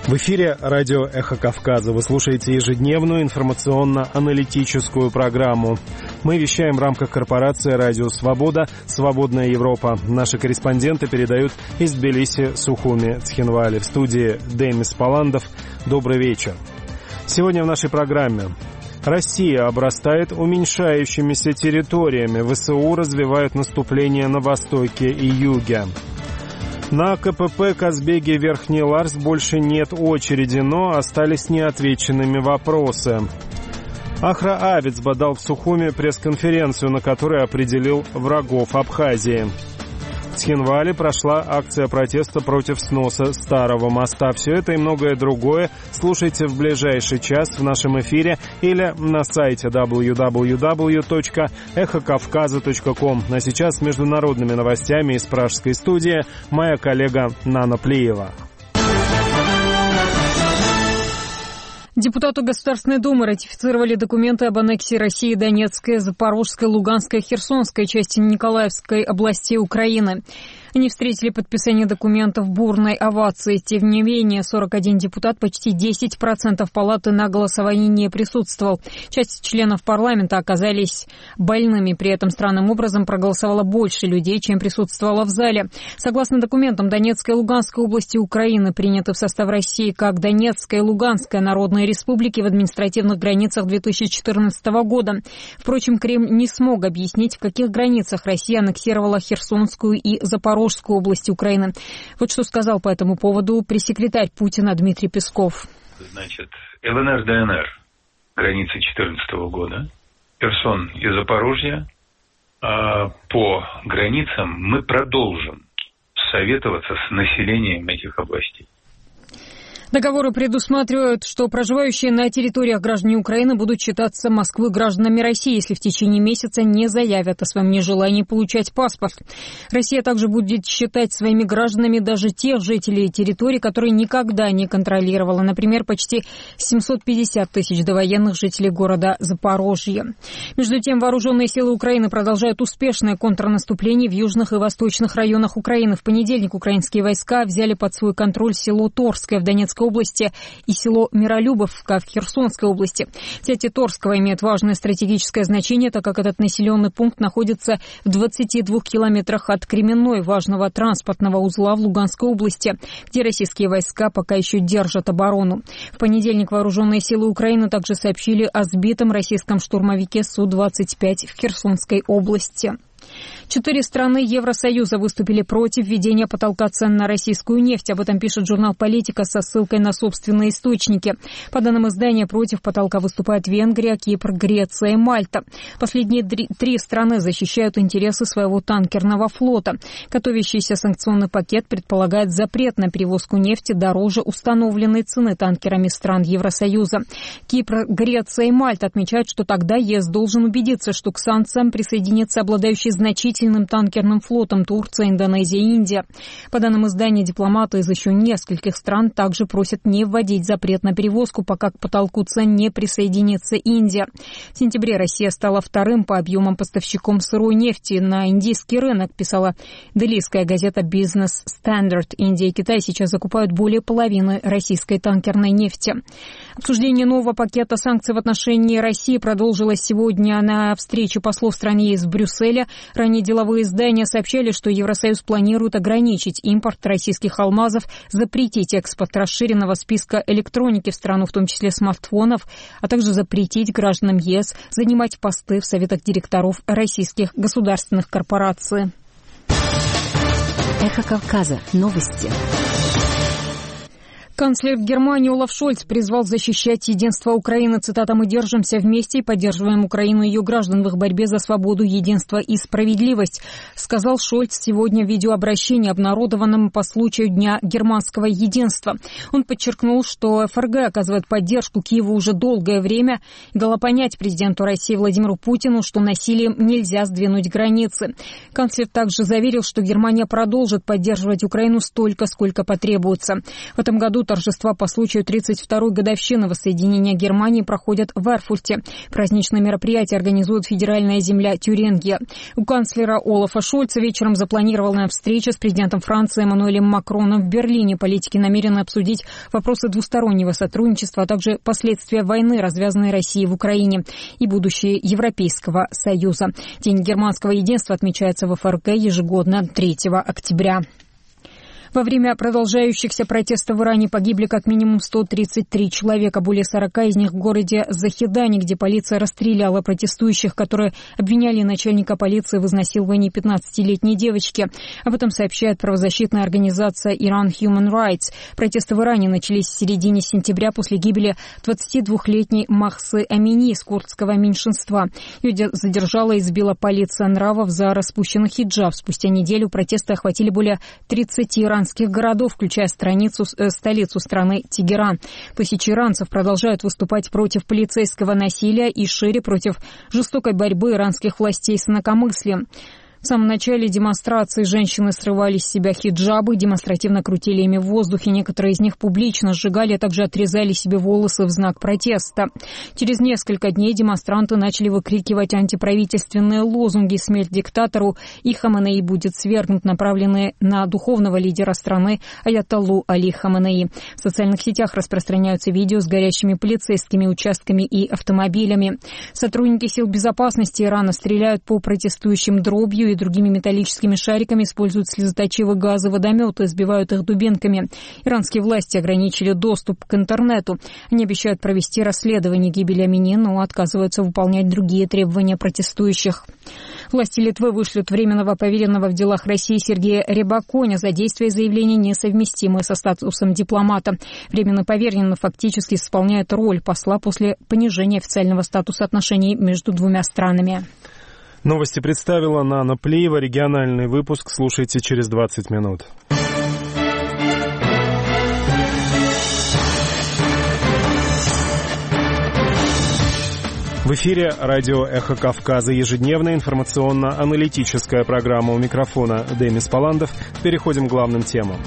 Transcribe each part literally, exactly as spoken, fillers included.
В эфире радио «Эхо Кавказа». Вы слушаете ежедневную информационно-аналитическую программу. Мы вещаем в рамках корпорации «Радио Свобода», «Свободная Европа». Наши корреспонденты передают из Тбилиси, Сухуми, Цхинвали. В студии Демис Паландов. Добрый вечер. Сегодня в нашей программе. Россия обрастает уменьшающимися территориями. ВСУ развивают наступление на востоке и юге. На КПП Казбеги-Верхний Ларс больше нет очереди, но остались неотвеченными вопросы. Ахра Авицба дал в Сухуми пресс-конференцию, на которой определил врагов Абхазии. В Цхинвале прошла акция протеста против сноса старого моста. Все это и многое другое слушайте в ближайший час в нашем эфире или на сайте дабл ю дабл ю дабл ю точка эхо кавказа точка ком. А сейчас с международными новостями из пражской студии моя коллега Нана Плиева. Депутаты Государственной Думы ратифицировали документы об аннексии России Донецкой, Запорожской, Луганской, Херсонской части Николаевской областей Украины. Они встретили подписание документов бурной овацией. Тем не менее, сорок один депутат, почти десять процентов палаты на голосовании не присутствовал. Часть членов парламента оказались больными. При этом странным образом проголосовало больше людей, чем присутствовало в зале. Согласно документам, Донецкая и Луганская области Украины приняты в состав России как Донецкая и Луганская народные республики в административных границах две тысячи четырнадцатого года. Впрочем, Кремль не смог объяснить, в каких границах Россия аннексировала Херсонскую и Запорожскую области Украины. Вот что сказал по этому поводу пресс-секретарь Путина Дмитрий Песков. Значит, ЛНР, ДНР, границы четырнадцатого года, Херсон и Запорожье. А по границам мы продолжим советоваться с населением этих областей. Договоры предусматривают, что проживающие на территориях граждане Украины будут считаться Москвой гражданами России, если в течение месяца не заявят о своем нежелании получать паспорт. Россия также будет считать своими гражданами даже тех жителей территорий, которые никогда не контролировала. Например, почти семьсот пятьдесят тысяч довоенных жителей города Запорожье. Между тем, вооруженные силы Украины продолжают успешное контрнаступление в южных и восточных районах Украины. В понедельник украинские войска взяли под свой контроль село Торское в Донецкой области и село Миролюбовка в Херсонской области. Взятие Торского имеет важное стратегическое значение, так как этот населенный пункт находится в двадцати двух километрах от Кременной, важного транспортного узла в Луганской области, где российские войска пока еще держат оборону. В понедельник вооруженные силы Украины также сообщили о сбитом российском штурмовике Су двадцать пять в Херсонской области. Четыре страны Евросоюза выступили против введения потолка цен на российскую нефть. Об этом пишет журнал «Политика» со ссылкой на собственные источники. По данным издания, против потолка выступают Венгрия, Кипр, Греция и Мальта. Последние три страны защищают интересы своего танкерного флота. Готовящийся санкционный пакет предполагает запрет на перевозку нефти дороже установленной цены танкерами стран Евросоюза. Кипр, Греция и Мальта отмечают, что тогда ЕС должен убедиться, что к санкциям присоединятся обладающие значительным танкерным флотом Турция, Индонезия и Индия. По данным издания, дипломаты из еще нескольких стран также просят не вводить запрет на перевозку, пока к потолку цен не присоединится Индия. В сентябре Россия стала вторым по объемам поставщиком сырой нефти на индийский рынок, писала делийская газета «Бизнес Стандарт». Индия и Китай сейчас закупают более половины российской танкерной нефти. Обсуждение нового пакета санкций в отношении России продолжилось сегодня на встрече послов стран ЕС в Брюсселе. Ранее деловые издания сообщали, что Евросоюз планирует ограничить импорт российских алмазов, запретить экспорт расширенного списка электроники в страну, в том числе смартфонов, а также запретить гражданам ЕС занимать посты в советах директоров российских государственных корпораций. Эхо Кавказа. Новости. Канцлер Германии Олаф Шольц призвал защищать единство Украины. Цитата: «Мы держимся вместе и поддерживаем Украину и ее граждан в их борьбе за свободу, единство и справедливость», сказал Шольц сегодня в видеообращении, обнародованном по случаю Дня германского единства. Он подчеркнул, что ФРГ оказывает поддержку Киеву уже долгое время и дала понять президенту России Владимиру Путину, что насилием нельзя сдвинуть границы. Канцлер также заверил, что Германия продолжит поддерживать Украину столько, сколько потребуется. В этом году торжества по случаю тридцать второй годовщины воссоединения Германии проходят в Эрфурте. Праздничное мероприятие организует федеральная земля Тюрингия. У канцлера Олафа Шольца вечером запланирована встреча с президентом Франции Эммануэлем Макроном в Берлине. Политики намерены обсудить вопросы двустороннего сотрудничества, а также последствия войны, развязанной Россией в Украине, и будущее Европейского Союза. День германского единства отмечается в ФРГ ежегодно третьего октября. Во время продолжающихся протестов в Иране погибли как минимум сто тридцать три человека, более сорока из них в городе Захидане, где полиция расстреляла протестующих, которые обвиняли начальника полиции в изнасиловании пятнадцатилетней девочки. Об этом сообщает правозащитная организация Iran Human Rights. Протесты в Иране начались в середине сентября после гибели двадцатидвухлетней Махсы Амини из курдского меньшинства. Ее задержала и избила полиция нравов за распущенный хиджаб. Спустя неделю протесты охватили более тридцати иранских городов, включая страницу, э, столицу страны Тегеран. Тысячи иранцев продолжают выступать против полицейского насилия и шире против жестокой борьбы иранских властей с инакомыслием. В самом начале демонстрации женщины срывали с себя хиджабы, демонстративно крутили ими в воздухе. Некоторые из них публично сжигали, а также отрезали себе волосы в знак протеста. Через несколько дней демонстранты начали выкрикивать антиправительственные лозунги «Смерть диктатору» и «Хаменеи будет свергнут», направленные на духовного лидера страны Аятоллу Али Хаменеи. В социальных сетях распространяются видео с горящими полицейскими участками и автомобилями. Сотрудники сил безопасности Ирана стреляют по протестующим дробью и другими металлическими шариками, используют слезоточивые газы, водометы, сбивают их дубинками. Иранские власти ограничили доступ к интернету. Они обещают провести расследование гибели Амини, но отказываются выполнять другие требования протестующих. Власти Литвы вышлют временного поверенного в делах России Сергея Рябаконя за действия и заявления, несовместимые со статусом дипломата. Временный поверенный фактически исполняет роль посла после понижения официального статуса отношений между двумя странами. Новости представила Нана Плиева. Региональный выпуск слушайте через двадцать минут. В эфире радио «Эхо Кавказа». Ежедневная информационно-аналитическая программа. У микрофона Демис Паландов. Переходим к главным темам.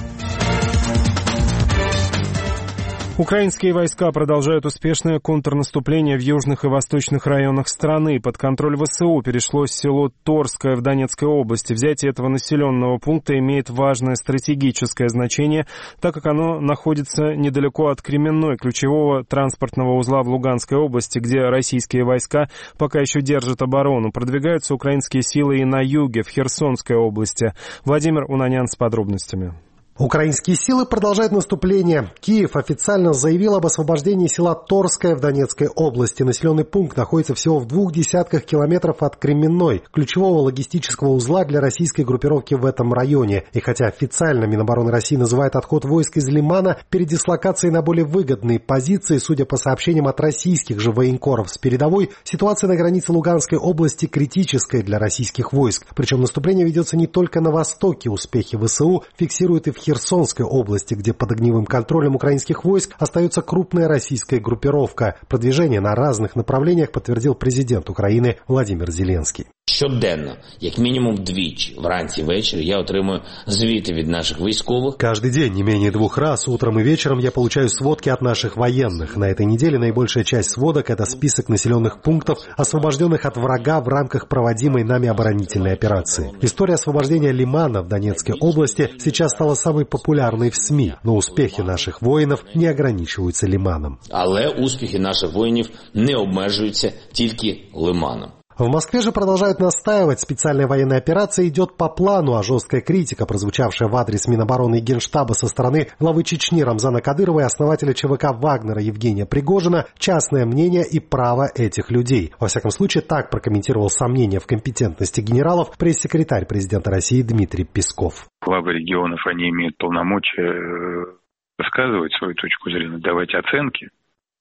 Украинские войска продолжают успешное контрнаступление в южных и восточных районах страны. Под контроль ВСУ перешло село Торское в Донецкой области. Взятие этого населенного пункта имеет важное стратегическое значение, так как оно находится недалеко от Кременной, ключевого транспортного узла в Луганской области, где российские войска пока еще держат оборону. Продвигаются украинские силы и на юге, в Херсонской области. Владимир Унанян с подробностями. Украинские силы продолжают наступление. Киев официально заявил об освобождении села Торское в Донецкой области. Населенный пункт находится всего в двух десятках километров от Кременной, ключевого логистического узла для российской группировки в этом районе. И хотя официально Минобороны России называет отход войск из Лимана передислокацией на более выгодные позиции, судя по сообщениям от российских же военкоров с передовой, ситуация на границе Луганской области критическая для российских войск. Причем наступление ведется не только на востоке. Успехи ВСУ фиксируют и в Херсонской области, где под огневым контролем украинских войск остается крупная российская группировка. Продвижение на разных направлениях подтвердил президент Украины Владимир Зеленский. Щоденно, як мінімум двічі, вранці і ввечері, я отримую звіти від наших військових. Каждый день, не менее двух раз, утром и вечером я получаю сводки от наших военных. На этой неделе наибольшая часть сводок – это список населенных пунктов, освобожденных от врага в рамках проводимой нами оборонительной операции. История освобождения Лимана в Донецкой области сейчас стала самой популярной в СМИ, но успехи наших воинов не ограничиваются Лиманом. Але успіхи наших воїнів не обмежуються тільки Лиманом. В Москве же продолжают настаивать, специальная военная операция идет по плану, а жесткая критика, прозвучавшая в адрес Минобороны и Генштаба со стороны главы Чечни Рамзана Кадырова и основателя ЧВК Вагнера Евгения Пригожина, частное мнение и право этих людей. Во всяком случае, так прокомментировал сомнения в компетентности генералов пресс-секретарь президента России Дмитрий Песков. Главы регионов, они имеют полномочия высказывать свою точку зрения, давать оценки.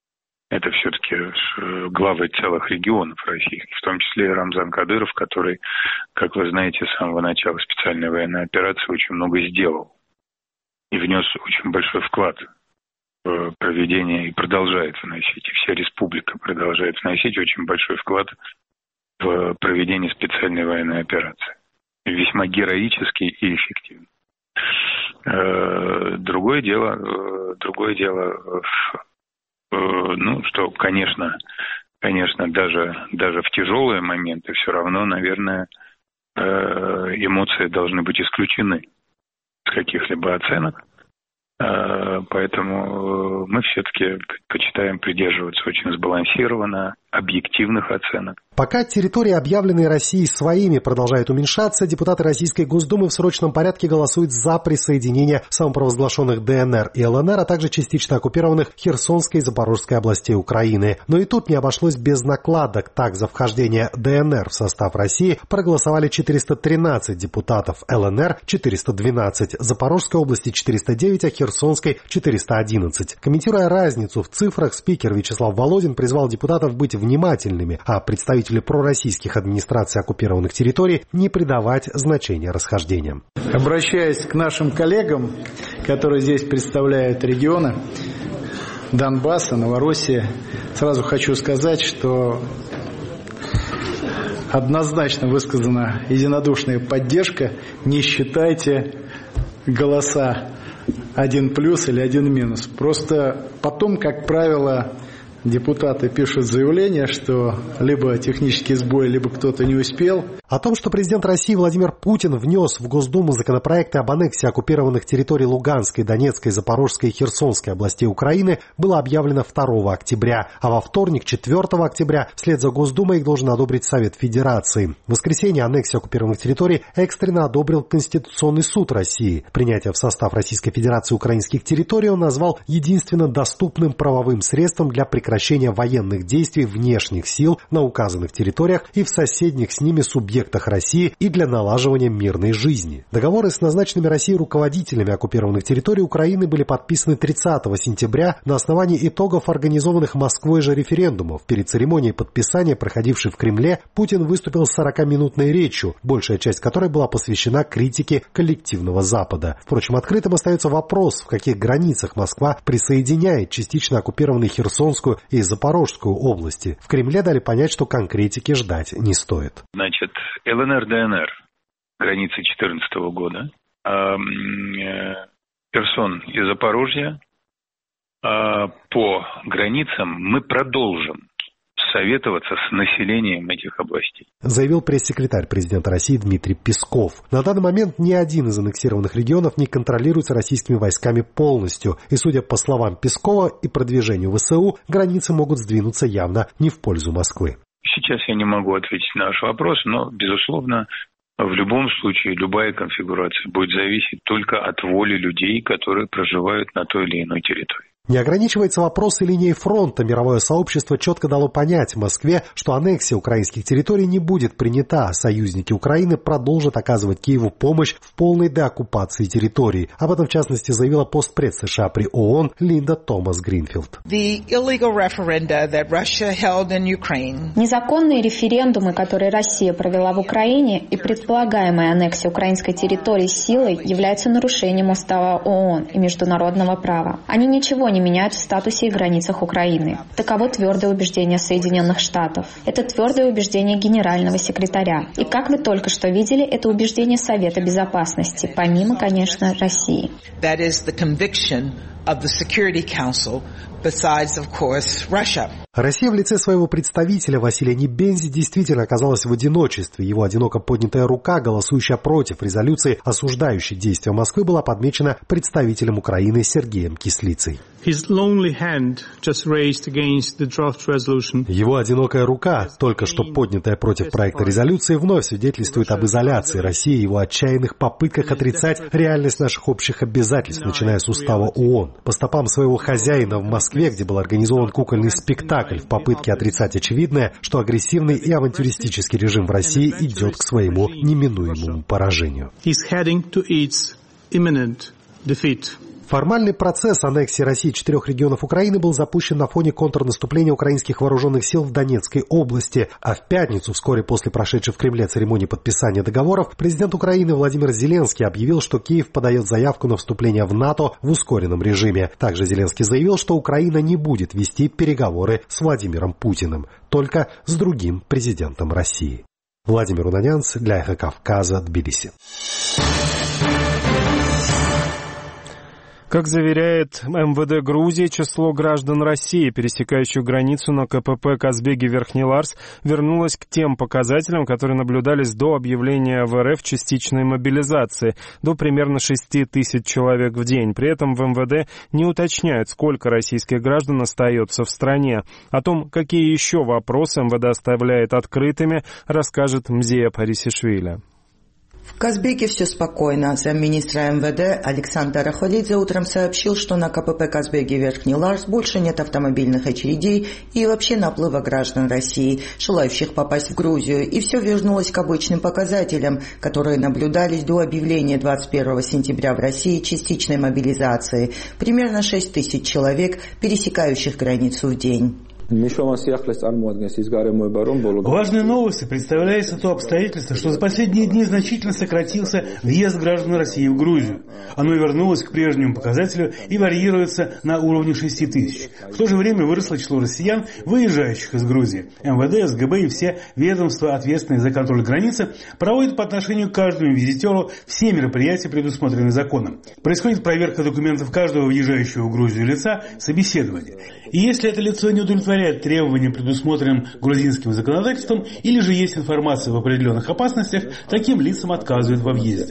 Это все-таки главы целых регионов российских, в том числе и Рамзан Кадыров, который, как вы знаете, с самого начала специальной военной операции очень много сделал и внес очень большой вклад в проведение и продолжает вносить, и вся республика продолжает вносить очень большой вклад в проведение специальной военной операции. Весьма героический и эффективный. Другое дело, другое дело, ну, что, конечно, конечно, даже, даже в тяжелые моменты все равно, наверное, эмоции должны быть исключены из каких-либо оценок. Поэтому мы все-таки предпочитаем придерживаться очень сбалансированно объективных оценок. Пока территории, объявленные Россией своими, продолжают уменьшаться, депутаты Российской Госдумы в срочном порядке голосуют за присоединение самопровозглашенных ДНР и ЛНР, а также частично оккупированных Херсонской и Запорожской областей Украины. Но и тут не обошлось без накладок. Так, за вхождение ДНР в состав России проголосовали четыреста тринадцать депутатов, ЛНР – четыреста двенадцать, Запорожской области – четыреста девять, а Херсонской – четыреста одиннадцать. Комментируя разницу в цифрах, спикер Вячеслав Володин призвал депутатов быть внимательными, а представители пророссийских администраций оккупированных территорий не придавать значения расхождениям. Обращаясь к нашим коллегам, которые здесь представляют регионы Донбасса, Новороссия, сразу хочу сказать, что однозначно высказана единодушная поддержка. Не считайте голоса один плюс или один минус. Просто потом, как правило, депутаты пишут заявление, что либо технический сбой, либо кто-то не успел. О том, что президент России Владимир Путин внес в Госдуму законопроекты об аннексии оккупированных территорий Луганской, Донецкой, Запорожской и Херсонской областей Украины, было объявлено второго октября, а во вторник, четвёртого октября, вслед за Госдумой их должен одобрить Совет Федерации. В воскресенье аннексию оккупированных территорий экстренно одобрил Конституционный суд России. Принятие в состав Российской Федерации украинских территорий он назвал единственно доступным правовым средством для прекращения военных действий внешних сил на указанных территориях и в соседних с ними субъектах России и для налаживания мирной жизни. Договоры с назначенными Россией руководителями оккупированных территорий Украины были подписаны тридцатого сентября на основании итогов организованных Москвой же референдумов. Перед церемонией подписания, проходившей в Кремле, Путин выступил с сорокаминутной речью, большая часть которой была посвящена критике коллективного Запада. Впрочем, открытым остается вопрос, в каких границах Москва присоединяет частично оккупированные Херсонскую и Запорожскую области. В Кремле дали понять, что конкретики ждать не стоит. Значит, ЛНР, ДНР, границы две тысячи четырнадцатого года, Херсон и Запорожье, по границам мы продолжим советоваться с населением этих областей. Заявил пресс-секретарь президента России Дмитрий Песков. На данный момент ни один из аннексированных регионов не контролируется российскими войсками полностью. И, судя по словам Пескова и продвижению ВСУ, границы могут сдвинуться явно не в пользу Москвы. Сейчас я не могу ответить на ваш вопрос, но, безусловно, в любом случае любая конфигурация будет зависеть только от воли людей, которые проживают на той или иной территории. Не ограничивается вопрос и линией фронта. Мировое сообщество четко дало понять Москве, что аннексия украинских территорий не будет принята, а союзники Украины продолжат оказывать Киеву помощь в полной деоккупации территорий. Об этом, в частности, заявила постпред США при ООН Линда Томас Гринфилд. Незаконные референдумы, которые Россия провела в Украине, и предполагаемая аннексия украинской территории силой являются нарушением устава ООН и международного права. Они ничего не не меняют в статусе и границах Украины. Таково твердое убеждение Соединенных Штатов. Это твердое убеждение генерального секретаря. И как вы только что видели, это убеждение Совета Безопасности, помимо, конечно, России. That is the conviction of the Security Council, besides, of course, Russia. Россия в лице своего представителя Василия Небензи действительно оказалась в одиночестве. Его одиноко поднятая рука, голосующая против резолюции, осуждающей действия Москвы, была подмечена представителем Украины Сергеем Кислицей. Его одинокая рука, только что поднятая против проекта резолюции, вновь свидетельствует об изоляции России и его отчаянных попытках отрицать реальность наших общих обязательств, начиная с устава ООН. По стопам своего хозяина в Москве, где был организован кукольный спектакль в попытке отрицать очевидное, что агрессивный и авантюристический режим в России идет к своему неминуемому поражению. Формальный процесс аннексии России четырех регионов Украины был запущен на фоне контрнаступления украинских вооруженных сил в Донецкой области, а в пятницу, вскоре после прошедшей в Кремле церемонии подписания договоров, президент Украины Владимир Зеленский объявил, что Киев подает заявку на вступление в НАТО в ускоренном режиме. Также Зеленский заявил, что Украина не будет вести переговоры с Владимиром Путиным, только с другим президентом России. Владимир Унанянц для Эхо Кавказа, Тбилиси. Как заверяет эм вэ дэ Грузии, число граждан России, пересекающих границу на ка пэ пэ Казбеги-Верхний Ларс, вернулось к тем показателям, которые наблюдались до объявления в эр эф частичной мобилизации, до примерно шести тысяч человек в день. При этом в эм вэ дэ не уточняют, сколько российских граждан остается в стране. О том, какие еще вопросы эм вэ дэ оставляет открытыми, расскажет Мзея Парисишвили. В Казбеге все спокойно. Замминистра эм вэ дэ Александр Рахвалидзе утром сообщил, что на ка пэ пэ Казбеги-Верхний Ларс больше нет автомобильных очередей и вообще наплыва граждан России, желающих попасть в Грузию, и все вернулось к обычным показателям, которые наблюдались до объявления двадцать первого сентября в России частичной мобилизации. Примерно шесть тысяч человек, пересекающих границу в день. Важной новостью представляется то обстоятельство, что за последние дни значительно сократился въезд граждан России в Грузию. Оно вернулось к прежнему показателю и варьируется на уровне шести тысяч. В то же время выросло число россиян, выезжающих из Грузии. эм вэ дэ, эс гэ бэ и все ведомства, ответственные за контроль границы, проводят по отношению к каждому визитеру все мероприятия, предусмотренные законом. Происходит проверка документов каждого въезжающего в Грузию лица, собеседование. И если это лицо не удовлетворяет требованиям, предусмотренным грузинским законодательством, или же есть информация в определенных опасностях, таким лицам отказывают во въезде.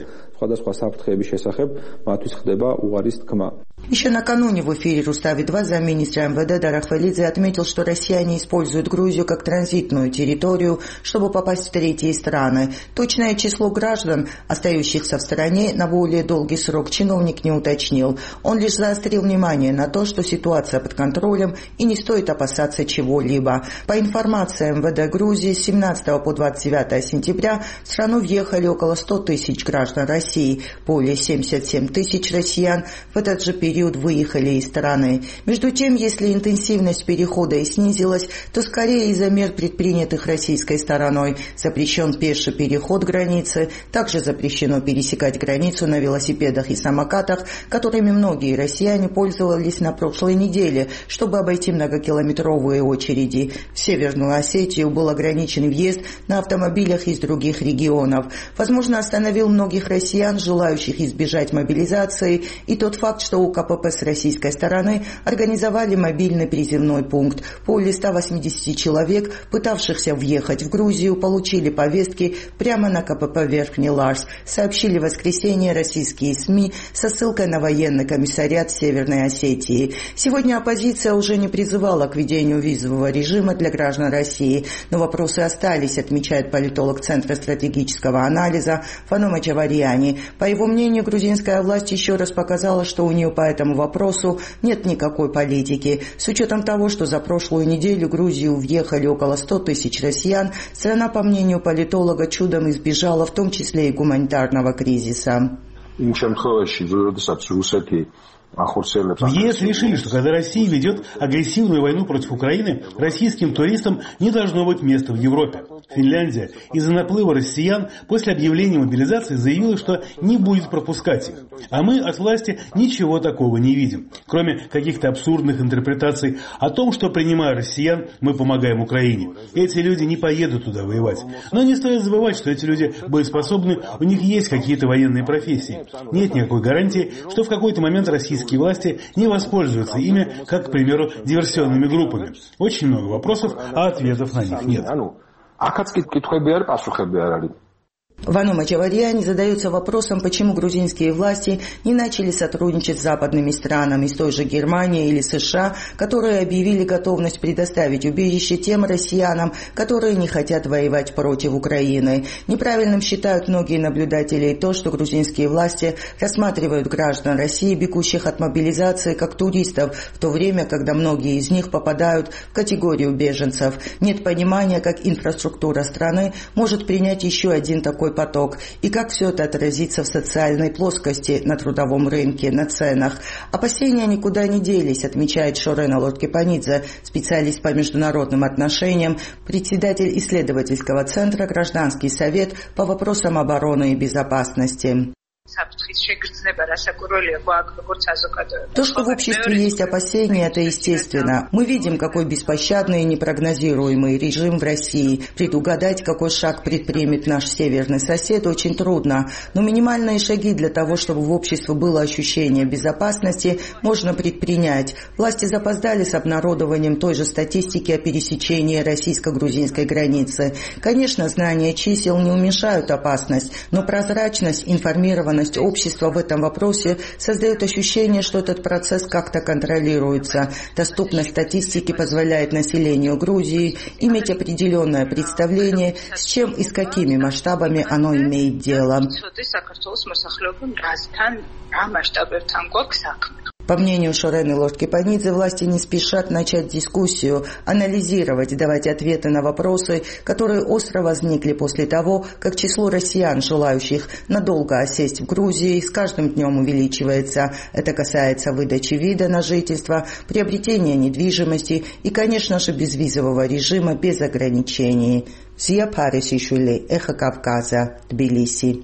Еще накануне в эфире Рустави-два замминистра эм вэ дэ Рахвалидзе отметил, что россияне используют Грузию как транзитную территорию, чтобы попасть в третьи страны. Точное число граждан, остающихся в стране на более долгий срок, чиновник не уточнил. Он лишь заострил внимание на то, что ситуация под контролем и не стоит опасаться чего-либо. По информации эм вэ дэ Грузии, с семнадцатого по двадцать девятое сентября в страну въехали около ста тысяч граждан России. Более семьдесят семь тысяч россиян в этот же период выехали из страны. Между тем, если интенсивность перехода и снизилась, то скорее из-за мер, предпринятых российской стороной. Запрещен пеший переход границы, также запрещено пересекать границу на велосипедах и самокатах, которыми многие россияне пользовались на прошлой неделе, чтобы обойти многокилометровые очереди. В Северную Осетию был ограничен въезд на автомобилях из других регионов. Возможно, остановил многих россиян, желающих избежать мобилизации, и тот факт, что у ка пэ пэ с российской стороны организовали мобильный призывной пункт. Более ста восьмидесяти человек, пытавшихся въехать в Грузию, получили повестки прямо на ка пэ пэ Верхний Ларс, сообщили в воскресенье российские СМИ со ссылкой на военный комиссариат Северной Осетии. Сегодня оппозиция уже не призывала к введению визового режима для граждан России, но вопросы остались, отмечает политолог Центра стратегического анализа Ванума Чаварьяни. По его мнению, грузинская власть еще раз показала, что у нее по этому вопросу нет никакой политики. С учетом того, что за прошлую неделю в Грузию въехали около ста тысяч россиян, страна, по мнению политолога, чудом избежала в том числе и гуманитарного кризиса. В ЕС решили, что когда Россия ведет агрессивную войну против Украины, российским туристам не должно быть места в Европе. Финляндия из-за наплыва россиян после объявления мобилизации заявила, что не будет пропускать их. А мы от власти ничего такого не видим, кроме каких-то абсурдных интерпретаций о том, что, принимая россиян, мы помогаем Украине. Эти люди не поедут туда воевать. Но не стоит забывать, что эти люди боеспособны, у них есть какие-то военные профессии. Нет никакой гарантии, что в какой-то момент российские власти не воспользуются ими, как, к примеру, диверсионными группами. Очень много вопросов, а ответов на них нет. Ванума Чаварьяни задается вопросом, почему грузинские власти не начали сотрудничать с западными странами, с той же Германией или США, которые объявили готовность предоставить убежище тем россиянам, которые не хотят воевать против Украины. Неправильным считают многие наблюдатели то, что грузинские власти рассматривают граждан России, бегущих от мобилизации, как туристов, в то время, когда многие из них попадают в категорию беженцев. Нет понимания, как инфраструктура страны может принять еще один такой поток, и как все это отразится в социальной плоскости, на трудовом рынке, на ценах. Опасения никуда не делись, отмечает Шорена Лоткепанидзе, специалист по международным отношениям, председатель исследовательского центра «Гражданский совет» по вопросам обороны и безопасности. То, что в обществе есть опасения, это естественно. Мы видим, какой беспощадный и непрогнозируемый режим в России. Предугадать, какой шаг предпримет наш северный сосед, очень трудно. Но минимальные шаги для того, чтобы в обществе было ощущение безопасности, можно предпринять. Власти запоздали с обнародованием той же статистики о пересечении российско-грузинской границы. Конечно, знание чисел не уменьшают опасность, но прозрачность, информированность общества в этом вопросе создает ощущение, что этот процесс как-то контролируется. Доступность статистики позволяет населению Грузии иметь определенное представление, с чем и с какими масштабами оно имеет дело. По мнению Шорены Лорд-Кипанидзе, власти не спешат начать дискуссию, анализировать, давать ответы на вопросы, которые остро возникли после того, как число россиян, желающих надолго осесть в Грузии, с каждым днем увеличивается. Это касается выдачи вида на жительство, приобретения недвижимости и, конечно же, безвизового режима без ограничений. Зия Парисишвили, Эхо Кавказа, Тбилиси.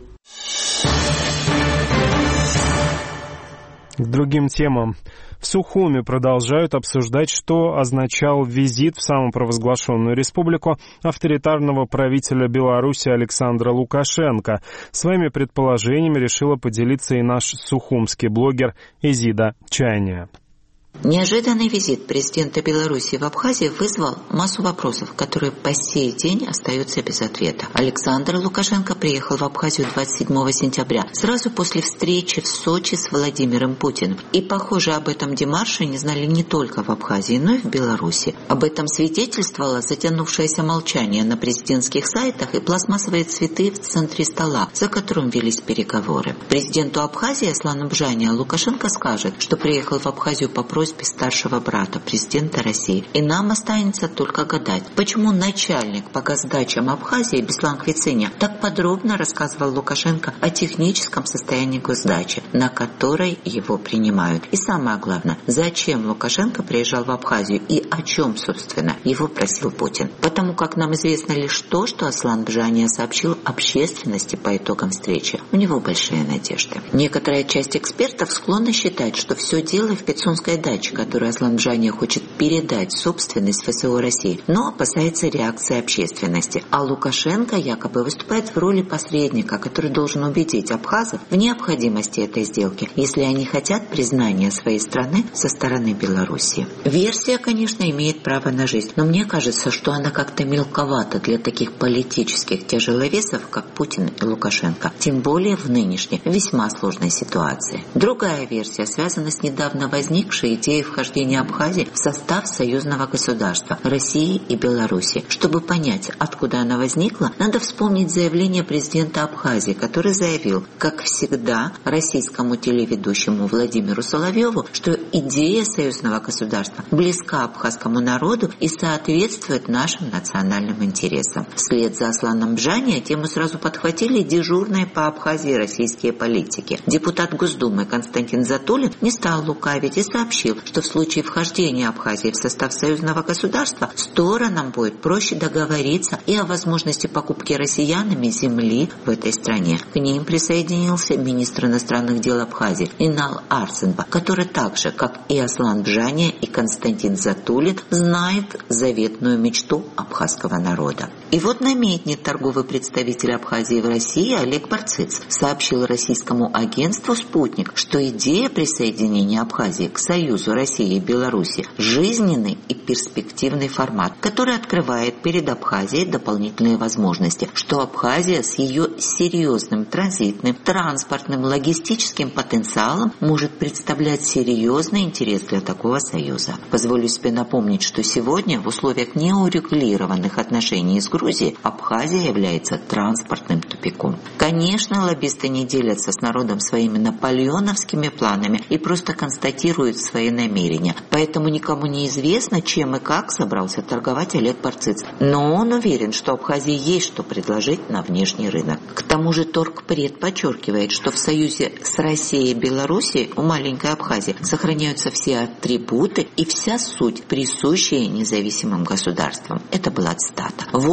К другим темам. В Сухуми продолжают обсуждать, что означал визит в самопровозглашенную республику авторитарного правителя Беларуси Александра Лукашенко. Своими предположениями решила поделиться и наш сухумский блогер Изида Чайния. Неожиданный визит президента Беларуси в Абхазию вызвал массу вопросов, которые по сей день остаются без ответа. Александр Лукашенко приехал в Абхазию двадцать седьмого сентября, сразу после встречи в Сочи с Владимиром Путиным. И, похоже, об этом демарше не знали не только в Абхазии, но и в Беларуси. Об этом свидетельствовало затянувшееся молчание на президентских сайтах и пластмассовые цветы в центре стола, за которым велись переговоры. Президенту Абхазии Аслану Бжане Лукашенко скажет, что приехал в Абхазию по просьбе старшего брата президента России. И нам останется только гадать, почему начальник по госдачам Абхазии Беслан Квициня так подробно рассказывал Лукашенко о техническом состоянии госдачи, на которой его принимают. И самое главное, зачем Лукашенко приезжал в Абхазию и о чем, собственно, его просил Путин. Потому как нам известно лишь то, что Аслан Бжане сообщил общественности по итогам встречи. У него большие надежды. Некоторая часть экспертов склонна считать, что все дело в Пицунской даче, которую Аслан Бжане хочет передать в собственность ФСО России, но опасается реакции общественности. А Лукашенко якобы выступает в роли посредника, который должен убедить абхазов в необходимости этой сделки, если они хотят признания своей страны со стороны Беларуси. Версия, конечно, имеет право на жизнь, но мне кажется, что она как-то мелковата для таких политических тяжеловесов, как Путин и Лукашенко, тем более в нынешней весьма сложной ситуации. Другая версия связана с недавно возникшей идеей вхождения Абхазии в состав союзного государства России и Беларуси. Чтобы понять, откуда она возникла, надо вспомнить заявление президента Абхазии, который заявил, как всегда, российскому телеведущему Владимиру Соловьеву, что идея союзного государства близка абхазскому народу и соответствует нашим национальным интересам. Вслед за Асланом Бжане тему сразу подхватили дежурные по Абхазии российские политики. Депутат Госдумы Константин Затулин не стал лукавить и сообщил, что в случае вхождения Абхазии в состав союзного государства сторонам будет проще договориться и о возможности покупки россиянами земли в этой стране. К ним присоединился министр иностранных дел Абхазии Инал Арсенба, который так же, как и Аслан Бжане и Константин Затулин, знает заветную мечту абхазского народа. И вот намедни торговый представитель Абхазии в России Олег Барциц сообщил российскому агентству «Спутник», что идея присоединения Абхазии к Союзу России и Беларуси – жизненный и перспективный формат, который открывает перед Абхазией дополнительные возможности, что Абхазия с ее серьезным транзитным, транспортным, логистическим потенциалом может представлять серьезный интерес для такого союза. Позволю себе напомнить, что сегодня в условиях неурегулированных отношений с Грузией Абхазия является транспортным тупиком. Конечно, лоббисты не делятся с народом своими наполеоновскими планами и просто констатируют свои намерения. Поэтому никому не известно, чем и как собрался торговать Олег Барциц. Но он уверен, что Абхазии есть что предложить на внешний рынок. К тому же торгпред подчеркивает, что в союзе с Россией и Белоруссией у маленькой Абхазии сохраняются все атрибуты и вся суть, присущие независимым государствам. Это была цитата. В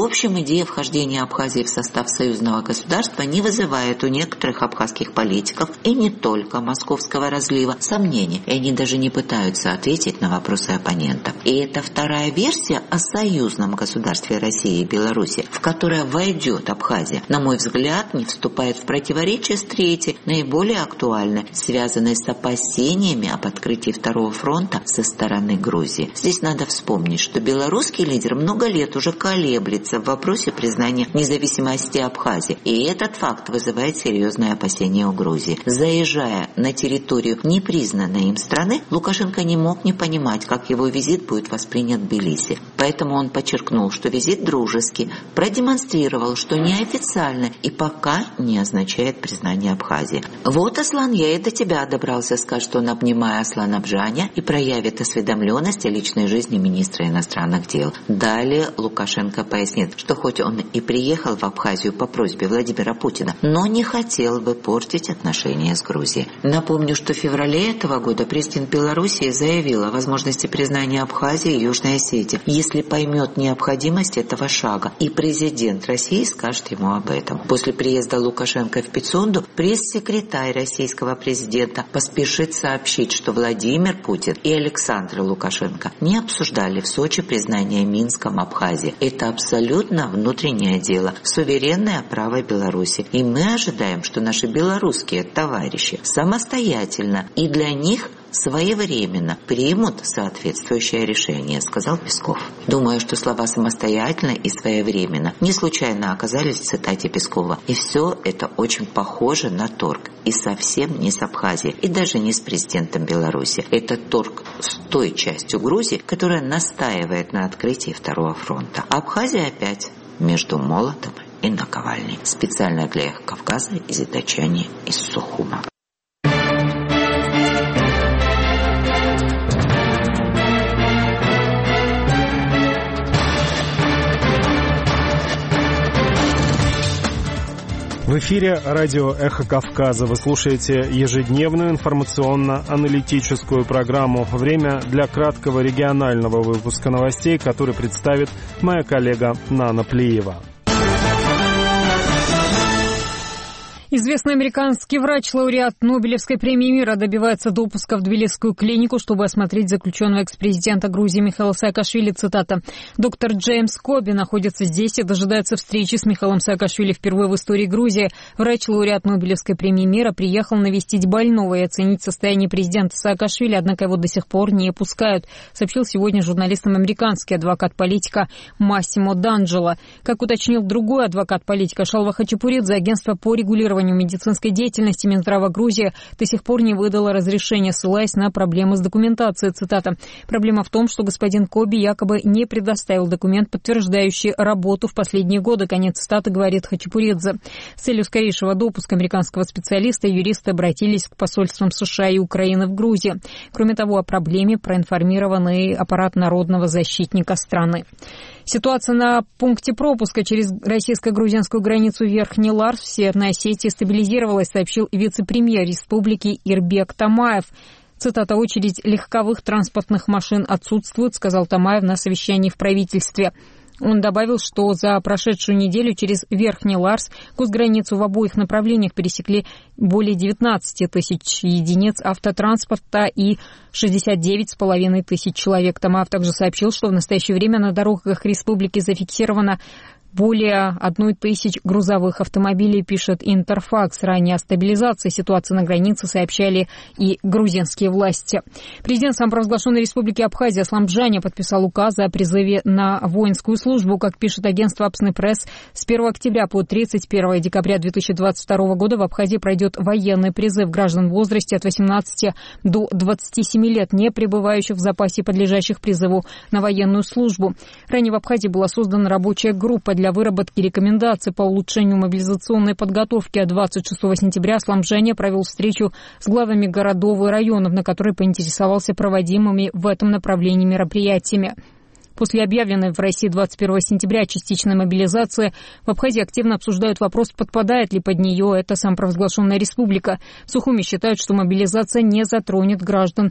общем, идея вхождения Абхазии в состав союзного государства не вызывает у некоторых абхазских политиков и не только московского разлива сомнений, и они даже не пытаются ответить на вопросы оппонентов. И это вторая версия о союзном государстве России и Беларуси, в которое войдет Абхазия, на мой взгляд, не вступает в противоречие с третьей, наиболее актуальной, связанной с опасениями об открытии второго фронта со стороны Грузии. Здесь надо вспомнить, что белорусский лидер много лет уже колеблется в вопросе признания независимости Абхазии, и этот факт вызывает серьезные опасения у Грузии. Заезжая на территорию непризнанной им страны, Лукашенко не мог не понимать, как его визит будет воспринят в Тбилиси. Поэтому он подчеркнул, что визит дружеский, продемонстрировал, что неофициально и пока не означает признание Абхазии. «Вот, Аслан, я и до тебя добрался», скажет он, обнимая Аслана Бжаня, и проявит осведомленность о личной жизни министра иностранных дел. Далее Лукашенко пояснит, что хоть он и приехал в Абхазию по просьбе Владимира Путина, но не хотел бы портить отношения с Грузией. Напомню, что в феврале этого года президент Белоруссии заявил о возможности признания Абхазии и Южной Осетии, если поймет необходимость этого шага, и президент России скажет ему об этом. После приезда Лукашенко в Пицунду пресс-секретарь российского президента поспешит сообщить, что Владимир Путин и Александр Лукашенко не обсуждали в Сочи признание Минском Абхазии. Это абсолютно внутреннее дело, суверенное право Беларуси. И мы ожидаем, что наши белорусские товарищи самостоятельно и для них своевременно примут соответствующее решение, сказал Песков. Думаю, что слова «самостоятельно» и «своевременно» не случайно оказались в цитате Пескова. И все это очень похоже на торг. И совсем не с Абхазией, и даже не с президентом Беларуси. Это торг с той частью Грузии, которая настаивает на открытии второго фронта. Абхазия опять между молотом и наковальней. Специально для Эхо Кавказа из Идачани из Сухума. В эфире радио «Эхо Кавказа». Вы слушаете ежедневную информационно-аналитическую программу. Время для краткого регионального выпуска новостей, который представит моя коллега Нана Плиева. Известный американский врач, лауреат Нобелевской премии мира, добивается допуска в Тбилисскую клинику, чтобы осмотреть заключенного экс-президента Грузии Михаила Саакашвили. Цитата. «Доктор Джеймс Коби находится здесь и дожидается встречи с Михаилом Саакашвили впервые в истории Грузии. Врач, лауреат Нобелевской премии мира, приехал навестить больного и оценить состояние президента Саакашвили, однако его до сих пор не пускают», сообщил сегодня журналистам американский адвокат политика Массимо Данджело. Как уточнил другой адвокат политика Шалва Хачапуридзе, агентство по регулированию медицинской деятельности Минздрава Грузии до сих пор не выдало разрешения, ссылаясь на проблемы с документацией. Цитата. «Проблема в том, что господин Коби якобы не предоставил документ, подтверждающий работу в последние годы», конец цитаты, говорит Хачапуридзе. С целью скорейшего допуска американского специалиста юристы обратились к посольствам США и Украины в Грузии. Кроме того, о проблеме проинформирован и аппарат народного защитника страны. Ситуация на пункте пропуска через российско-грузинскую границу Верхний Ларс в Северной Осетии стабилизировалась, сообщил вице-премьер республики Ирбек Тамаев. Цитата. «Очередь легковых транспортных машин отсутствует», сказал Тамаев на совещании в правительстве. Он добавил, что за прошедшую неделю через Верхний Ларс госграницу в обоих направлениях пересекли более девятнадцать тысяч единиц автотранспорта и шестьдесят девять с половиной тысяч человек. Тамаев также сообщил, что в настоящее время на дорогах республики зафиксировано более одной тысячи грузовых автомобилей, пишет Интерфакс. Ранее о стабилизации ситуации на границе сообщали и грузинские власти. Президент самопровозглашенной республики Абхазия Аслан Бжаня подписал указ о призыве на воинскую службу. Как пишет агентство Апсны Пресс, с первого октября по тридцать первого декабря две тысячи двадцать второго года в Абхазии пройдет военный призыв граждан в возрасте от восемнадцати до двадцати семи лет, не пребывающих в запасе, подлежащих призыву на военную службу. Ранее в Абхазии была создана рабочая группа для выработки рекомендаций по улучшению мобилизационной подготовки. А двадцать шестого сентября Аслан Бжаня провел встречу с главами городов и районов, на которой поинтересовался проводимыми в этом направлении мероприятиями. После объявленной в России двадцать первого сентября частичной мобилизации в Абхазии активно обсуждают вопрос, подпадает ли под нее эта самопровозглашенная республика. В Сухуми считают, что мобилизация не затронет граждан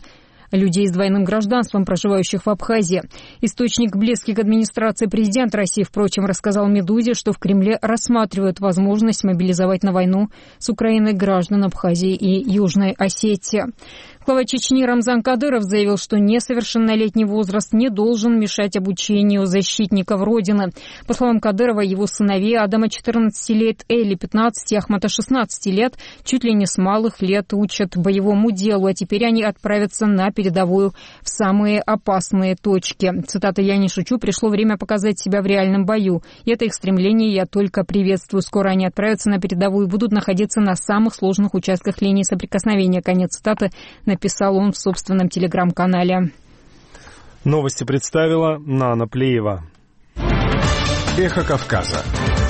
людей с двойным гражданством, проживающих в Абхазии. Источник, близкий к администрации президента России, впрочем, рассказал «Медузе», что в Кремле рассматривают возможность мобилизовать на войну с Украиной граждан Абхазии и Южной Осетии. Глава Чечни Рамзан Кадыров заявил, что несовершеннолетний возраст не должен мешать обучению защитников Родины. По словам Кадырова, его сыновей Адама четырнадцати лет, Эли пятнадцати, Ахмата шестнадцати лет чуть ли не с малых лет учат боевому делу, а теперь они отправятся на передовую в самые опасные точки. Цитата «Я не шучу, пришло время показать себя в реальном бою. И это их стремление я только приветствую. Скоро они отправятся на передовую и будут находиться на самых сложных участках линии соприкосновения». Конец цитаты написал он в собственном телеграм-канале. Новости представила Нана Плеева. Эхо Кавказа.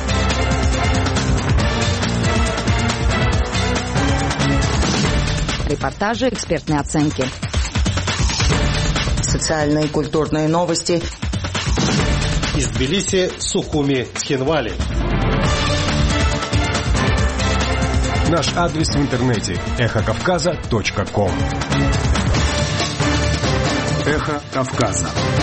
Репортажи, экспертные оценки. Социальные и культурные новости. Из Тбилиси, Сухуми, Тхинвали. Наш адрес в интернете эхо кавказа точка ком. Эхо Кавказа.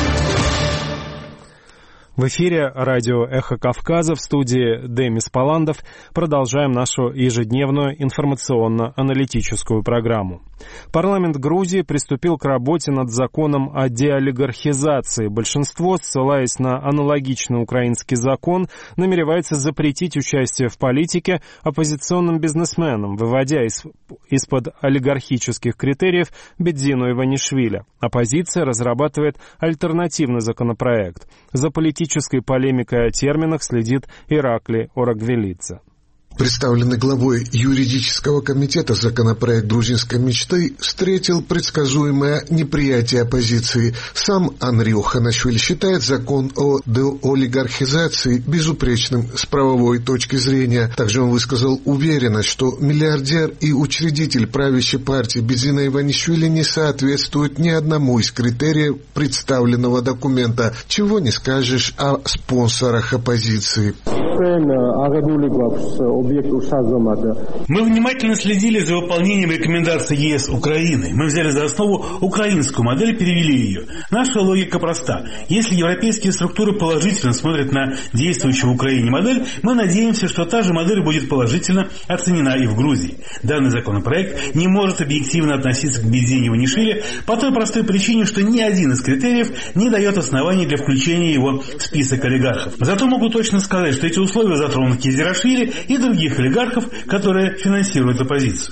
В эфире радио «Эхо Кавказа», в студии Демис Паландов. Продолжаем нашу ежедневную информационно-аналитическую программу. Парламент Грузии приступил к работе над законом о деолигархизации. Большинство, ссылаясь на аналогичный украинский закон, намеревается запретить участие в политике оппозиционным бизнесменам, выводя из, из-под олигархических критериев Бедзину Иванишвили. Оппозиция разрабатывает альтернативный законопроект. За политической полемикой о терминах следит Иракли Орагвелидзе. Представленный главой юридического комитета законопроект грузинской мечты встретил предсказуемое неприятие оппозиции. Сам Анри Оханашвили считает закон о деолигархизации безупречным с правовой точки зрения. Также он высказал уверенность, что миллиардер и учредитель правящей партии Бедзина Иванишвили не соответствует ни одному из критериев представленного документа. Чего не скажешь о спонсорах оппозиции. Мы внимательно следили за выполнением рекомендаций ЕС Украины. Мы взяли за основу украинскую модель и перевели ее. Наша логика проста. Если европейские структуры положительно смотрят на действующую в Украине модель, мы надеемся, что та же модель будет положительно оценена и в Грузии. Данный законопроект не может объективно относиться к Бедзине Иванишвили по той простой причине, что ни один из критериев не дает оснований для включения его в список олигархов. Зато могу точно сказать, что эти условия затронут Кизирашвили и других олигархов, которые финансируют оппозицию.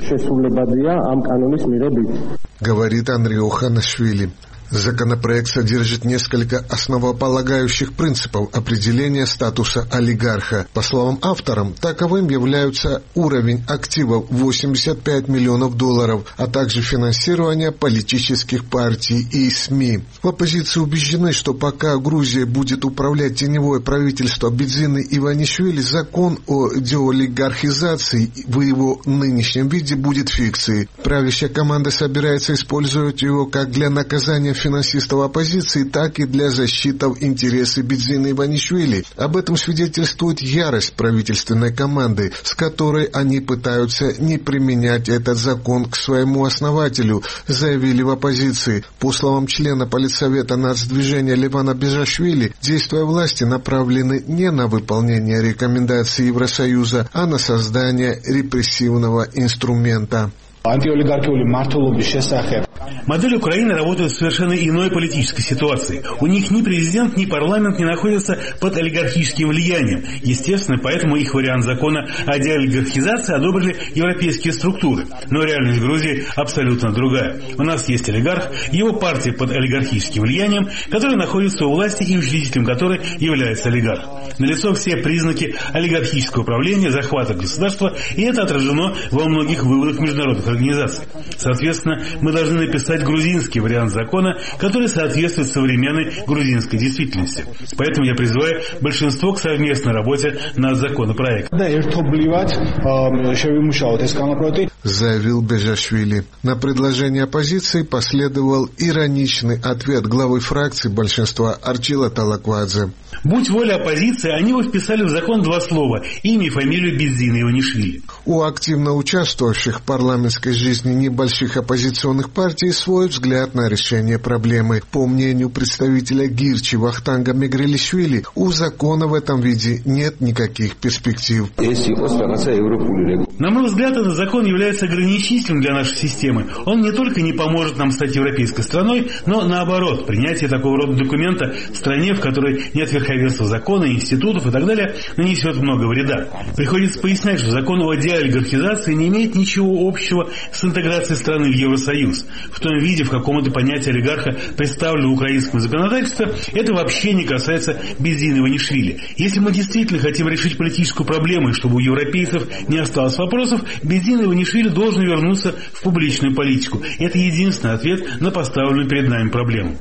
Говорит Анри Оханашвили. Законопроект содержит несколько основополагающих принципов определения статуса олигарха. По словам авторам, таковым являются уровень активов восемьдесят пять миллионов долларов, а также финансирование политических партий и СМИ. В оппозиции убеждены, что пока Грузия будет управлять теневое правительство Бедзины Иванишвили, закон о деолигархизации в его нынешнем виде будет фикцией. Правящая команда собирается использовать его как для наказания финансистов оппозиции, так и для защиты интересов Бедзины Иванишвили. Об этом свидетельствует ярость правительственной команды, с которой они пытаются не применять этот закон к своему основателю, заявили в оппозиции. По словам члена Политсовета нацдвижения Левана Бежашвили, действия власти направлены не на выполнение рекомендаций Евросоюза, а на создание репрессивного инструмента. Модель Украины работает в совершенно иной политической ситуации. У них ни президент, ни парламент не находятся под олигархическим влиянием. Естественно, поэтому их вариант закона о деолигархизации одобрили европейские структуры. Но реальность Грузии абсолютно другая. У нас есть олигарх, его партия под олигархическим влиянием, которая находится у власти и учредителем которой является олигарх. Налицо все признаки олигархического управления, захвата государства, и это отражено во многих выводах международных организаций. Соответственно, мы должны написать грузинский вариант закона, который соответствует современной грузинской действительности. Поэтому я призываю большинство к совместной работе над законопроектом. Заявил Бежашвили. На предложение оппозиции последовал ироничный ответ главы фракции большинства Арчила Талаквадзе. Будь воля оппозиции, они бы вписали в закон два слова – имя и фамилию Бедзины Иванишвили. У активно участвующих в парламентской жизни небольших оппозиционных партий свой взгляд на решение проблемы. По мнению представителя Гирчи Вахтанга Мегрелишвили, у закона в этом виде нет никаких перспектив. На мой взгляд, этот закон является ограничительным для нашей системы. Он не только не поможет нам стать европейской страной, но наоборот, принятие такого рода документа в стране, в которой нет верховенства закона, институтов и так далее, нанесет много вреда. Приходится пояснять, что закон о деолигархизации не имеет ничего общего с интеграцией страны в Евросоюз. В том виде, в каком это понятие олигарха представлено в украинском законодательстве, это вообще не касается Бедзина Иванишвили. Если мы действительно хотим решить политическую проблему, и чтобы у европейцев не осталось вопросов, Бедзин Иванишвили должен вернуться в публичную политику. Это единственный ответ на поставленную перед нами проблему.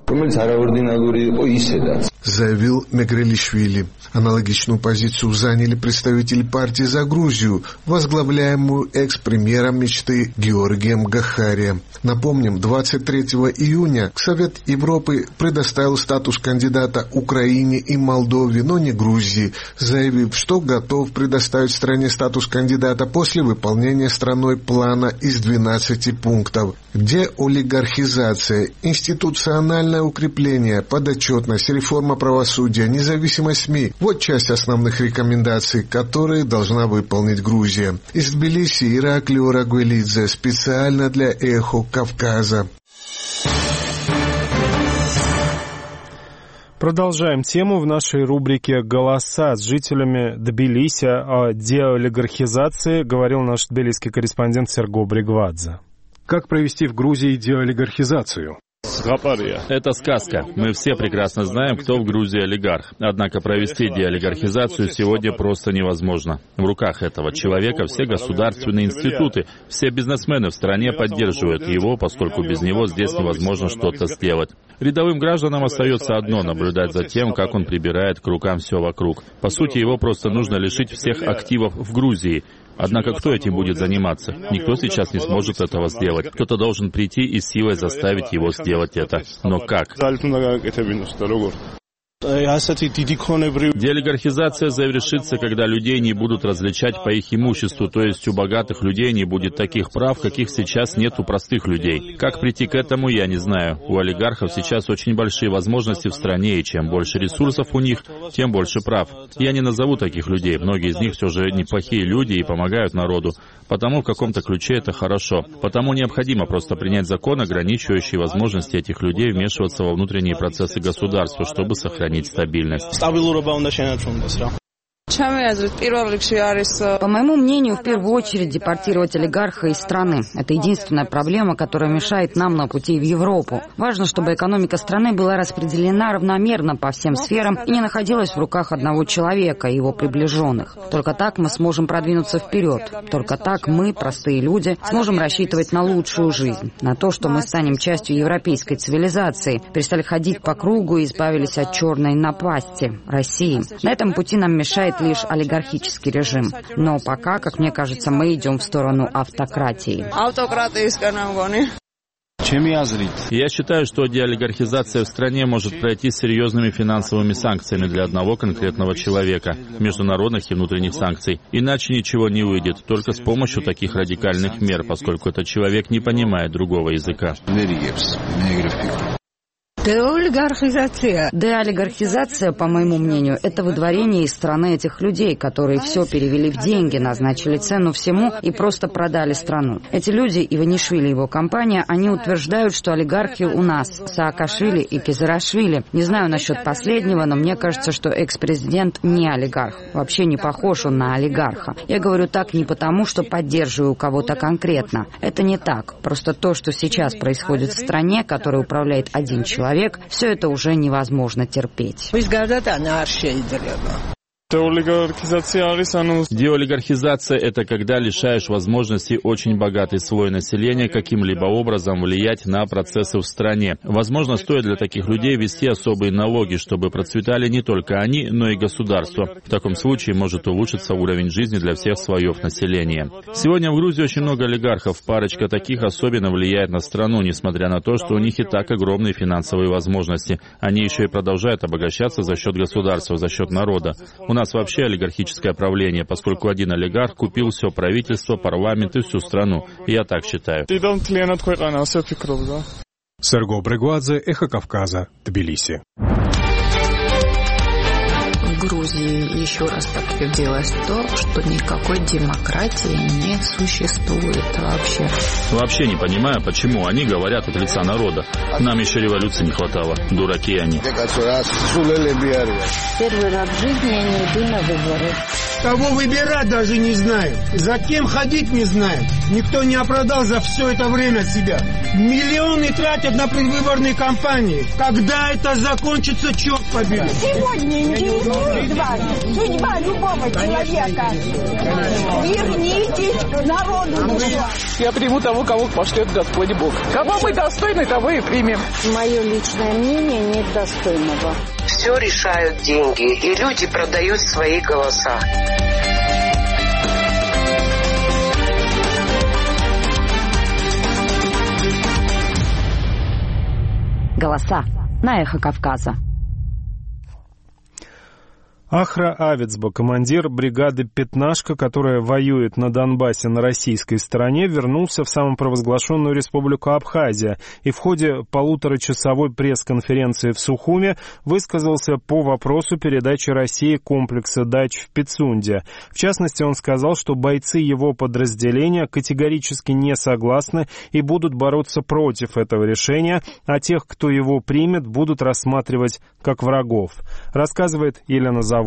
Заявил Мегрелишвили. Аналогичную позицию заняли представители партии «За Грузию», возглавляемую экс-премьером мечты Георгием Гахарием. Напомним, двадцать третьего июня Совет Европы предоставил статус кандидата Украине и Молдове, но не Грузии, заявив, что готов предоставить стране статус кандидата после выполнения страной плана из двенадцати пунктов. Деолигархизация, институциональное укрепление, подотчетность, реформа правосудия, независимость СМИ – вот часть основных рекомендаций, которые должна выполнить Грузия. Из Тбилиси Ираклий Орагвелидзе специально для «Эхо Кавказа». Продолжаем тему в нашей рубрике «Голоса». С жителями Тбилиси о деолигархизации говорил наш тбилисский корреспондент Серго Бригвадзе. Как провести в Грузии деолигархизацию? Это сказка. Мы все прекрасно знаем, кто в Грузии олигарх. Однако провести деолигархизацию сегодня просто невозможно. В руках этого человека все государственные институты, все бизнесмены в стране поддерживают его, поскольку без него здесь невозможно что-то сделать. Рядовым гражданам остается одно — наблюдать за тем, как он прибирает к рукам все вокруг. По сути, его просто нужно лишить всех активов в Грузии. Однако кто этим будет заниматься? Никто сейчас не сможет этого сделать. Кто-то должен прийти и силой заставить его сделать это. Но как? Деолигархизация завершится, когда людей не будут различать по их имуществу, то есть у богатых людей не будет таких прав, каких сейчас нет у простых людей. Как прийти к этому, я не знаю. У олигархов сейчас очень большие возможности в стране, и чем больше ресурсов у них, тем больше прав. Я не назову таких людей, многие из них все же неплохие люди и помогают народу. Потому в каком-то ключе это хорошо. Потому необходимо просто принять закон, ограничивающий возможности этих людей вмешиваться во внутренние процессы государства, чтобы сохранить стабильность. По моему мнению, в первую очередь депортировать олигарха из страны. Это единственная проблема, которая мешает нам на пути в Европу. Важно, чтобы экономика страны была распределена равномерно по всем сферам и не находилась в руках одного человека и его приближенных. Только так мы сможем продвинуться вперед. Только так мы, простые люди, сможем рассчитывать на лучшую жизнь, на то, что мы станем частью европейской цивилизации, перестали ходить по кругу и избавились от черной напасти России. На этом пути нам мешает лишь олигархический режим. Но пока, как мне кажется, мы идем в сторону автократии. Я считаю, что деолигархизация в стране может пройти с серьезными финансовыми санкциями для одного конкретного человека, международных и внутренних санкций. Иначе ничего не выйдет, только с помощью таких радикальных мер, поскольку этот человек не понимает другого языка. Деолигархизация. Деолигархизация, по моему мнению, это выдворение из страны этих людей, которые все перевели в деньги, назначили цену всему и просто продали страну. Эти люди, Иванишвили и его компания, они утверждают, что олигархи у нас, Саакашвили и Кизарашвили. Не знаю насчет последнего, но мне кажется, что экс-президент не олигарх. Вообще не похож он на олигарха. Я говорю так не потому, что поддерживаю кого-то конкретно. Это не так. Просто то, что сейчас происходит в стране, которой управляет один человек, все это уже невозможно терпеть. Деолигархизация – это когда лишаешь возможности очень богатый слой населения каким-либо образом влиять на процессы в стране. Возможно, стоит для таких людей ввести особые налоги, чтобы процветали не только они, но и государство. В таком случае может улучшиться уровень жизни для всех слоев населения. Сегодня в Грузии очень много олигархов. Парочка таких особенно влияет на страну, несмотря на то, что у них и так огромные финансовые возможности. Они еще и продолжают обогащаться за счет государства, за счет народа. У нас нас вообще олигархическое правление, поскольку один олигарх купил все правительство, парламент и всю страну. Я так считаю. Серго Брегуадзе, Эхо Кавказа, Тбилиси. В Грузии еще раз подтвердилось то, что никакой демократии не существует вообще. Вообще не понимаю, почему они говорят от лица народа. Нам еще революции не хватало. Дураки они. Первый раз в жизни я не иду на выборы. Кого выбирать даже не знаем. За кем ходить не знаем. Никто не оправдал за все это время себя. Миллионы тратят на предвыборные кампании. Когда это закончится, черт побери. Сегодня интересует вас судьба любого человека. Вернитесь к народу душа. Я приму того, кого пошлет Господь Бог. Кого мы достойны, того и примем. Мое личное мнение нет достойного. Все решают деньги, и люди продают свои голоса. Голоса на Эхо Кавказа. Ахра Авицба, командир бригады «Пятнашка», которая воюет на Донбассе на российской стороне, вернулся в самопровозглашенную республику Абхазия и в ходе полуторачасовой пресс-конференции в Сухуме высказался по вопросу передачи России комплекса дач в Пицунде. В частности, он сказал, что бойцы его подразделения категорически не согласны и будут бороться против этого решения, а тех, кто его примет, будут рассматривать как врагов. Рассказывает Елена Заводская.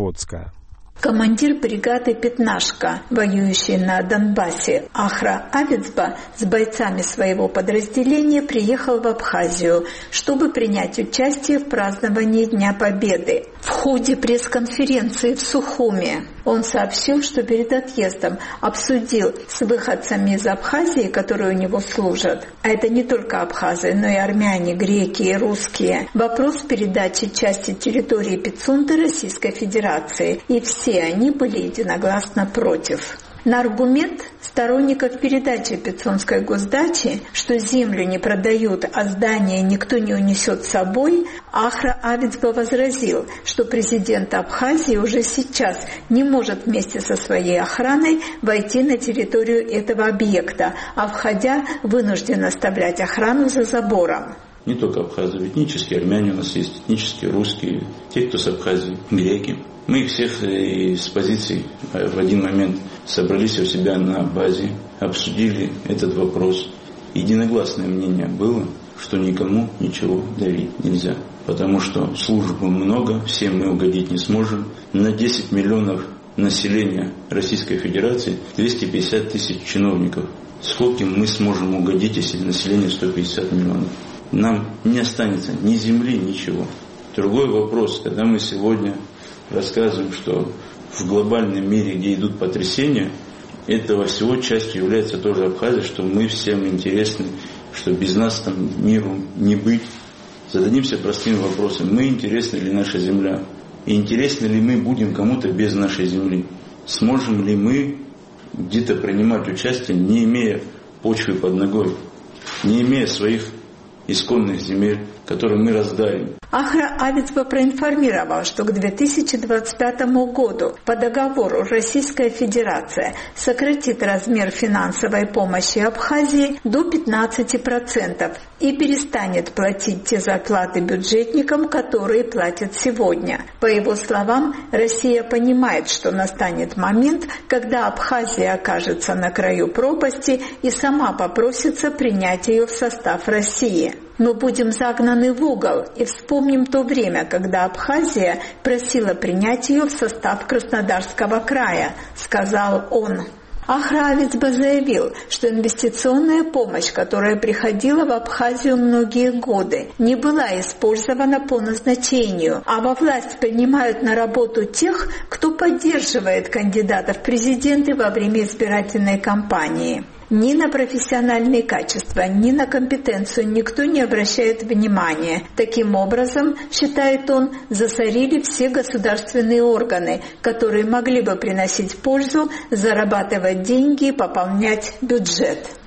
Командир бригады «Пятнашка», воюющий на Донбассе, Ахра Авицба, с бойцами своего подразделения приехал в Абхазию, чтобы принять участие в праздновании Дня Победы. В ходе пресс-конференции в Сухуме он сообщил, что перед отъездом обсудил с выходцами из Абхазии, которые у него служат, а это не только абхазы, но и армяне, греки и русские, вопрос передачи части территории Пицунды Российской Федерации, и все Все они были единогласно против. На аргумент сторонников передачи Пицунской госдачи, что землю не продают, а здание никто не унесет с собой, Ахра Авицба возразил, что президент Абхазии уже сейчас не может вместе со своей охраной войти на территорию этого объекта, а входя вынужден оставлять охрану за забором. Не только абхазы, этнические армяне у нас есть, этнические русские, те, кто с Абхазии, греки. Мы их всех с позиций в один момент собрались у себя на базе, обсудили этот вопрос. Единогласное мнение было, что никому ничего давить нельзя, потому что службы много, всем мы угодить не сможем. На десять миллионов населения Российской Федерации двести пятьдесят тысяч чиновников. Скольким мы сможем угодить, если население сто пятьдесят миллионов? Нам не останется ни земли, ничего. Другой вопрос, когда мы сегодня рассказываем, что в глобальном мире, где идут потрясения, этого всего частью является тоже Абхазия, что мы всем интересны, что без нас там миру не быть. Зададимся простым вопросом, мы интересны ли наша земля? И интересны ли мы будем кому-то без нашей земли? Сможем ли мы где-то принимать участие, не имея почвы под ногой, не имея своих исконных земель, которые мы раздарим? Ахра Авицба проинформировал, что к две тысячи двадцать пятому году по договору Российская Федерация сократит размер финансовой помощи Абхазии до пятнадцати процентов и перестанет платить те зарплаты бюджетникам, которые платят сегодня. По его словам, Россия понимает, что настанет момент, когда Абхазия окажется на краю пропасти и сама попросится принять ее в состав России. Мы будем загнаны в угол и вспомним то время, когда Абхазия просила принять ее в состав Краснодарского края, сказал он. Ахра Авицба заявил, что инвестиционная помощь, которая приходила в Абхазию многие годы, не была использована по назначению, а во власть принимают на работу тех, кто поддерживает кандидатов в президенты во время избирательной кампании. Ни на профессиональные качества, ни на компетенцию никто не обращает внимания. Таким образом, считает он, засорили все государственные органы, которые могли бы приносить пользу, зарабатывать деньги и пополнять бюджет.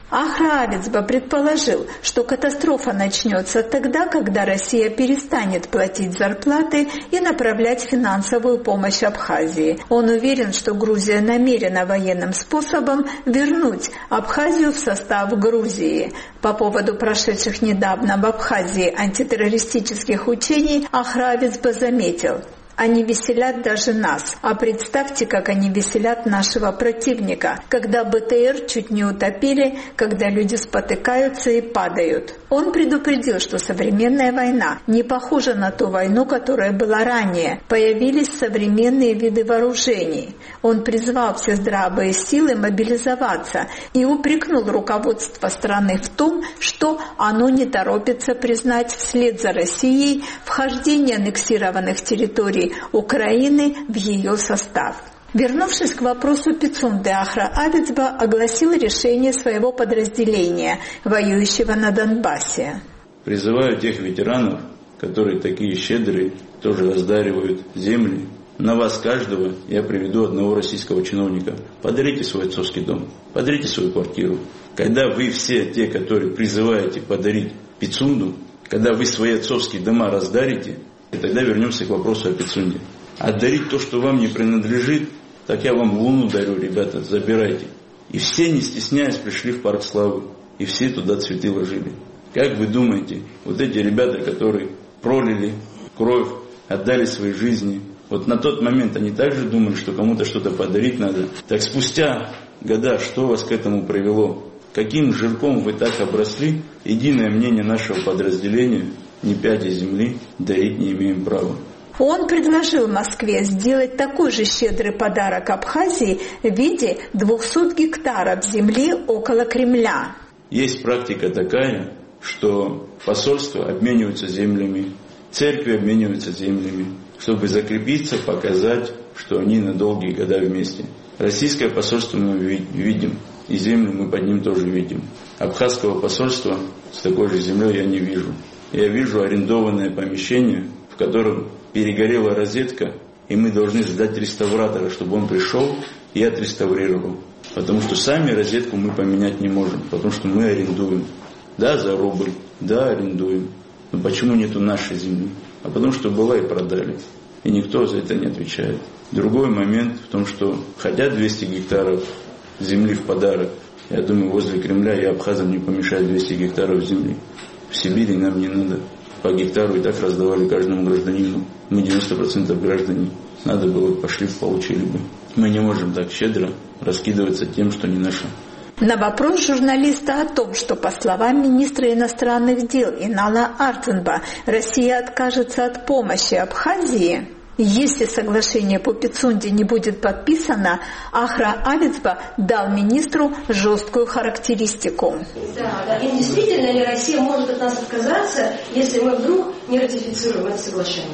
Ахра Авицба предположил, что катастрофа начнется тогда, когда Россия перестанет платить зарплаты и направлять финансовую помощь Абхазии. Он уверен, что Грузия намерена военным способом вернуть Абхазию в состав Грузии. По поводу прошедших недавно в Абхазии антитеррористических учений Ахра Авицба заметил: они веселят даже нас. А представьте, как они веселят нашего противника, когда БТР чуть не утопили, когда люди спотыкаются и падают. Он предупредил, что современная война не похожа на ту войну, которая была ранее. Появились современные виды вооружений. Он призвал все здравые силы мобилизоваться и упрекнул руководство страны в том, что оно не торопится признать вслед за Россией вхождение аннексированных территорий Украины в ее состав. Вернувшись к вопросу Пицунды, Ахра Авицба огласил решение своего подразделения, воюющего на Донбассе. Призываю тех ветеранов, которые такие щедрые, тоже раздаривают земли. На вас каждого я приведу одного российского чиновника. Подарите свой отцовский дом, подарите свою квартиру. Когда вы все те, которые призываете подарить Пицунду, когда вы свои отцовские дома раздарите, и тогда вернемся к вопросу о Пицунде. Отдарить то, что вам не принадлежит, так я вам луну дарю, ребята, забирайте. И все, не стесняясь, пришли в Парк Славы. И все туда цветы ложили. Как вы думаете, вот эти ребята, которые пролили кровь, отдали свои жизни, вот на тот момент они также думали, что кому-то что-то подарить надо. Так спустя года, что вас к этому привело? Каким жирком вы так обросли? Единое мнение нашего подразделения: ни пяди земли дарить не имеем права. Он предложил Москве сделать такой же щедрый подарок Абхазии в виде двухсот гектаров земли около Кремля. Есть практика такая, что посольства обмениваются землями, церкви обмениваются землями, чтобы закрепиться, показать, что они на долгие года вместе. Российское посольство мы видим, и землю мы под ним тоже видим. Абхазского посольства с такой же землей я не вижу. Я вижу арендованное помещение, в котором перегорела розетка, и мы должны ждать реставратора, чтобы он пришел и отреставрировал. Потому что сами розетку мы поменять не можем, потому что мы арендуем. Да, за рубль, да, арендуем. Но почему нету нашей земли? А потому что была и продали. И никто за это не отвечает. Другой момент в том, что хотят двести гектаров земли в подарок. Я думаю, возле Кремля и абхазам не помешает двести гектаров земли. В Сибири нам не надо. По гектару и так раздавали каждому гражданину. Мы девяносто процентов граждане. Надо было, пошли, получили бы. Мы не можем так щедро раскидываться тем, что не наше. На вопрос журналиста о том, что, по словам министра иностранных дел Инала Артенба, Россия откажется от помощи Абхазии, если соглашение по Пицунде не будет подписано, Ахра Авицба дал министру жесткую характеристику. Да, да. И действительно ли Россия может от нас отказаться, если мы вдруг не ратифицируем это соглашение?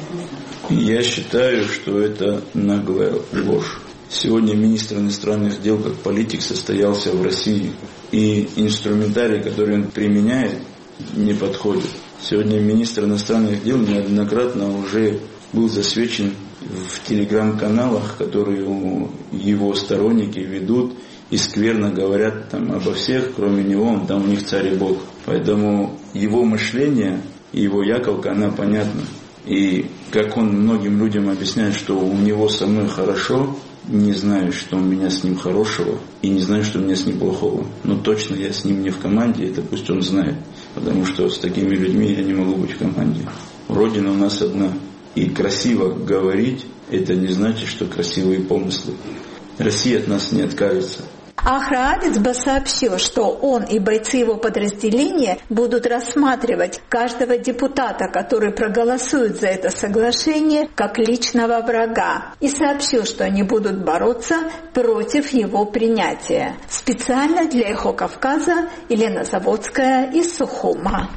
Я считаю, что это наглая ложь. Сегодня министр иностранных дел как политик состоялся в России, и инструментарий, который он применяет, не подходит. Сегодня министр иностранных дел неоднократно уже был засвечен в телеграм-каналах, которые его сторонники ведут и скверно говорят там обо всех, кроме него, он там у них царь и бог. Поэтому его мышление и его яковка, она понятна. И как он многим людям объясняет, что у него со мной хорошо, не знаю, что у меня с ним хорошего, и не знаю, что у меня с ним плохого. Но точно я с ним не в команде, это пусть он знает. Потому что с такими людьми я не могу быть в команде. Родина у нас одна. И красиво говорить, это не значит, что красивые помыслы. Россия от нас не откажется. Ахра Авицба сообщил, что он и бойцы его подразделения будут рассматривать каждого депутата, который проголосует за это соглашение, как личного врага. И сообщил, что они будут бороться против его принятия. Специально для «Эхо Кавказа» Елена Заводская из Сухума.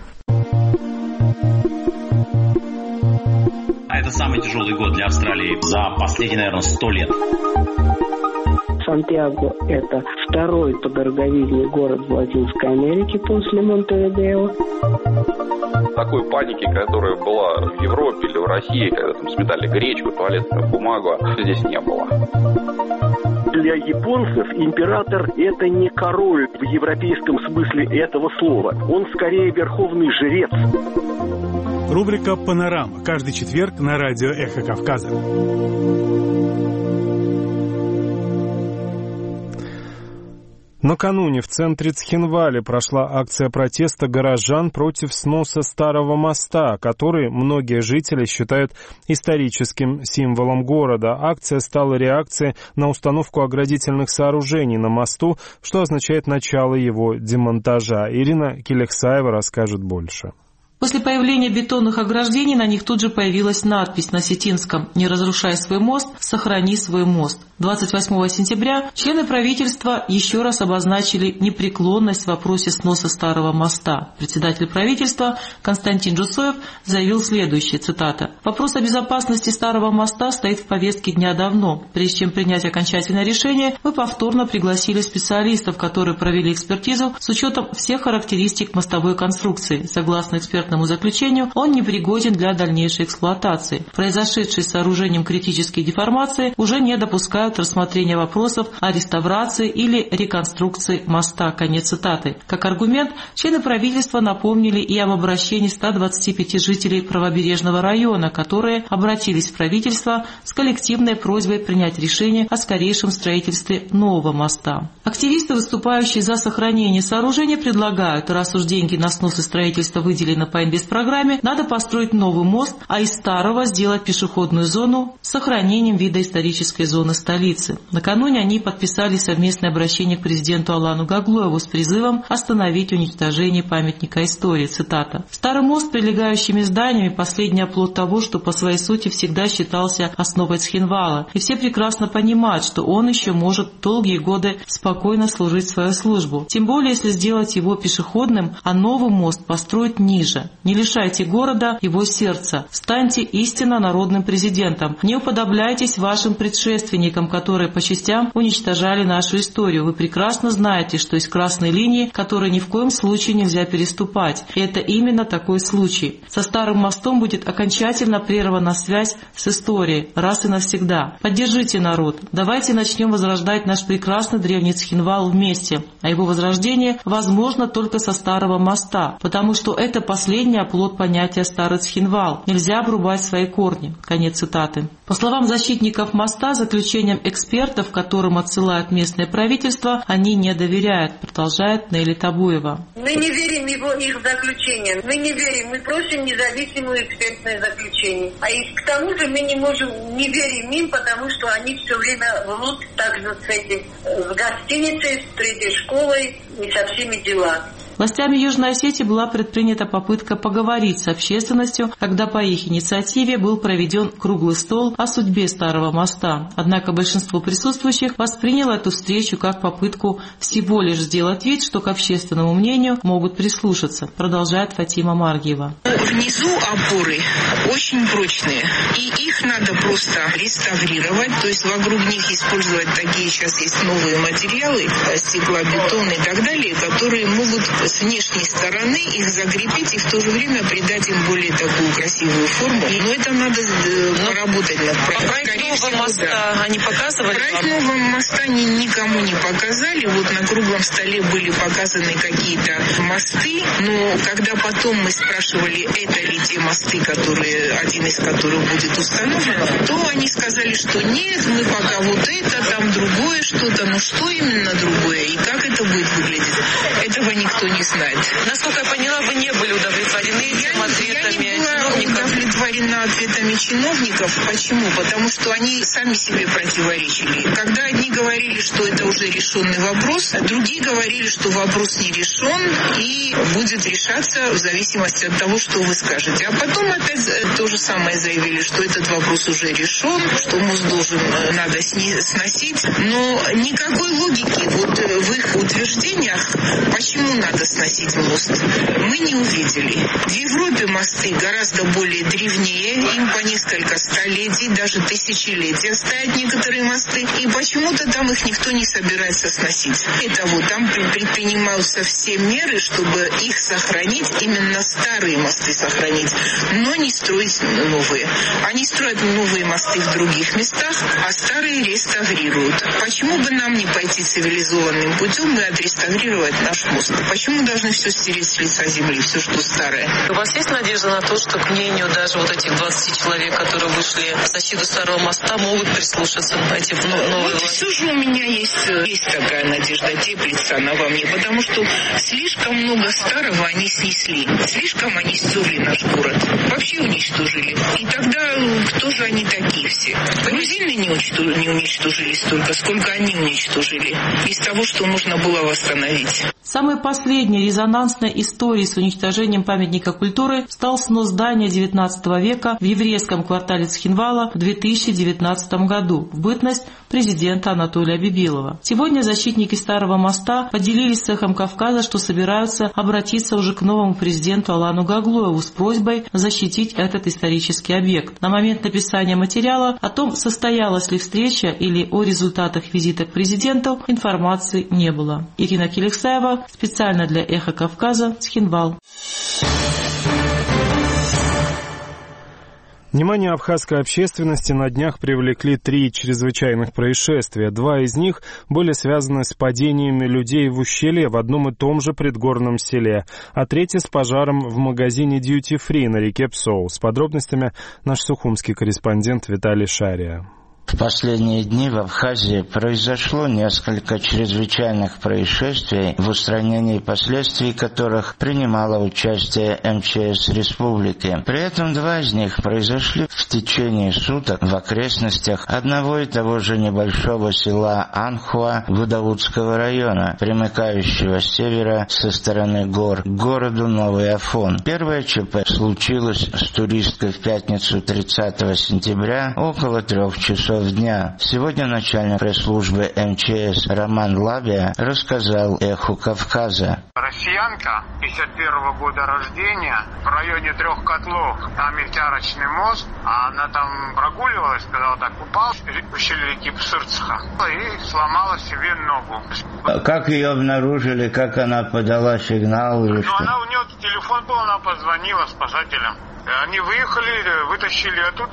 Это самый тяжелый год для Австралии за последние, наверное, сто лет. Сантьяго – это второй по дороговизне город в Латинской Америке после Монтевидео. такой паники, которая была в Европе или в России, когда там сметали гречку, туалетную бумагу, здесь не было. Для японцев император – это не король в европейском смысле этого слова. Он скорее верховный жрец. Рубрика «Панорама». Каждый четверг на радио «Эхо Кавказа». Накануне в центре Цхинвали прошла акция протеста горожан против сноса старого моста, который многие жители считают историческим символом города. Акция стала реакцией на установку оградительных сооружений на мосту, что означает начало его демонтажа. Ирина Келексаева расскажет больше. После появления бетонных ограждений на них тут же появилась надпись на осетинском «Не разрушай свой мост, сохрани свой мост». двадцать восьмого сентября члены правительства еще раз обозначили непреклонность в вопросе сноса старого моста. Председатель правительства Константин Джусоев заявил следующее, цитата: «Вопрос о безопасности старого моста стоит в повестке дня давно. Прежде чем принять окончательное решение, мы повторно пригласили специалистов, которые провели экспертизу с учетом всех характеристик мостовой конструкции. Согласно экспертному заключению, он непригоден для дальнейшей эксплуатации. Произошедшие с сооружением критические деформации уже не допускают рассмотрения вопросов о реставрации или реконструкции моста». Конец цитаты. Как аргумент, члены правительства напомнили и об обращении ста двадцати пяти жителей правобережного района, которые обратились в правительство с коллективной просьбой принять решение о скорейшем строительстве нового моста. Активисты, выступающие за сохранение сооружения, предлагают, раз уж деньги на снос и строительство выделены по инвестпрограмме, надо построить новый мост, а из старого сделать пешеходную зону с сохранением вида исторической зоны столицы. Накануне они подписали совместное обращение к президенту Алану Гаглоеву с призывом остановить уничтожение памятника истории. Цитата: «Старый мост с прилегающими зданиями – последний оплот того, что по своей сути всегда считался основой Цхинвала, и все прекрасно понимают, что он еще может долгие годы спокойно служить свою службу. Тем более, если сделать его пешеходным, а новый мост построить ниже. Не лишайте города его сердца. Станьте истинно народным президентом. Не уподобляйтесь вашим предшественникам, которые по частям уничтожали нашу историю. Вы прекрасно знаете, что есть красные линии, которые ни в коем случае нельзя переступать. И это именно такой случай. Со старым мостом будет окончательно прервана связь с историей, раз и навсегда. Поддержите народ. Давайте начнем возрождать наш прекрасный древний Цхинвал вместе. А его возрождение возможно только со старого моста, потому что это последний оплот понятия «старый Цхинвал». Нельзя обрубать свои корни». Конец цитаты. По словам защитников моста, заключением экспертов, которым отсылают местное правительство, они не доверяют, продолжает Нелли Табуева. Мы не верим его их заключениям. Мы не верим. Мы просим независимое экспертное заключение. А и к тому же мы не можем, не верим им, потому что они все время врут также с этим, с гостиницей, с третьей школой и со всеми делами. Властями Южной Осетии была предпринята попытка поговорить с общественностью, когда по их инициативе был проведен круглый стол о судьбе старого моста. Однако большинство присутствующих восприняло эту встречу как попытку всего лишь сделать вид, что к общественному мнению могут прислушаться, продолжает Фатима Маргиева. Внизу опоры очень прочные, и их надо просто реставрировать, то есть вокруг них использовать такие, сейчас есть новые материалы, стеклобетон и так далее, которые могут с внешней стороны их закрепить и в то же время придать им более такую красивую форму. Но это надо поработать над проектом. Проект нового моста да. они показывали? Проект нового моста они никому не показали. Вот на круглом столе были показаны какие-то мосты, но когда потом мы спрашивали, это ли те мосты, которые, один из которых будет установлен, то они сказали, что нет, мы пока вот это, там другое что-то, но что именно другое и как это будет выглядеть, этого никто не знает. Насколько я поняла, вы не были удовлетворены этим ответами я не была чиновников? удовлетворена ответами чиновников. Почему? Потому что они сами себе противоречили. Когда одни говорили, что это уже решенный вопрос, а другие говорили, что вопрос не решен и будет решаться в зависимости от того, что вы скажете. А потом опять то же самое заявили, что этот вопрос уже решен, что мост должен надо сносить. Но никакой логики вот в их утверждениях, почему надо надо сносить мост, мы не увидели. В Европе мосты гораздо более древнее, им по несколько столетий, даже тысячелетия стоят некоторые мосты, и почему-то там их никто не собирается сносить. И того, там предпринимаются все меры, чтобы их сохранить, именно старые мосты сохранить, но не строить новые. Они строят новые мосты в других местах, а старые реставрируют. Почему бы нам не пойти цивилизованным путем и отреставрировать наш мост? Почему должны все стереть с лица земли, все, что старое? У вас есть надежда на то, что к мнению даже вот этих двадцати человек, которые вышли в защиту старого моста, могут прислушаться на эти новые? Вот все же у меня есть, есть такая надежда, теплится она во мне, потому что слишком много старого они снесли, слишком они стерли наш город, вообще уничтожили. И тогда кто же они такие все? Грузины не уничтожили, не уничтожили столько, сколько они уничтожили из того, что нужно было восстановить. Самой последней резонансной историей с уничтожением памятника культуры стал снос здания девятнадцатого века в еврейском квартале Цхинвала в две тысячи девятнадцатом году в бытность президента Анатолия Бибилова. Сегодня защитники Старого моста поделились с «Эхом Кавказа», что собираются обратиться уже к новому президенту Алану Гаглоеву с просьбой защитить этот исторический объект. На момент написания материала о том, состоялась ли встреча или о результатах визита к президенту, информации не было. Ирина Келексаева, специально для «Эха Кавказа», Цхинвал. Внимание абхазской общественности на днях привлекли три чрезвычайных происшествия. Два из них были связаны с падениями людей в ущелье в одном и том же предгорном селе, а третье с пожаром в магазине Duty Free на реке Псоу. С подробностями наш сухумский корреспондент Виталий Шария. В последние дни в Абхазии произошло несколько чрезвычайных происшествий, в устранении последствий которых принимало участие эм че эс республики. При этом два из них произошли в течение суток в окрестностях одного и того же небольшого села Анхуа Гудаутского района, примыкающего с севера со стороны гор к городу Новый Афон. Первое ЧП случилось с туристкой в пятницу тридцатого сентября около трех часов дня. Сегодня начальник пресс-службы эм че эс Роман Лабия рассказал «Эху Кавказа». Россиянка пятьдесят первого года рождения в районе Трех Котлов. Там есть арочный мост, а она там прогуливалась, когда вот так упала в ущелье реки Псырцха и сломала себе ногу. Как ее обнаружили, как она подала сигнал или ну, что? Она, у нее телефон был, она позвонила спасателям. Они выехали, вытащили оттуда,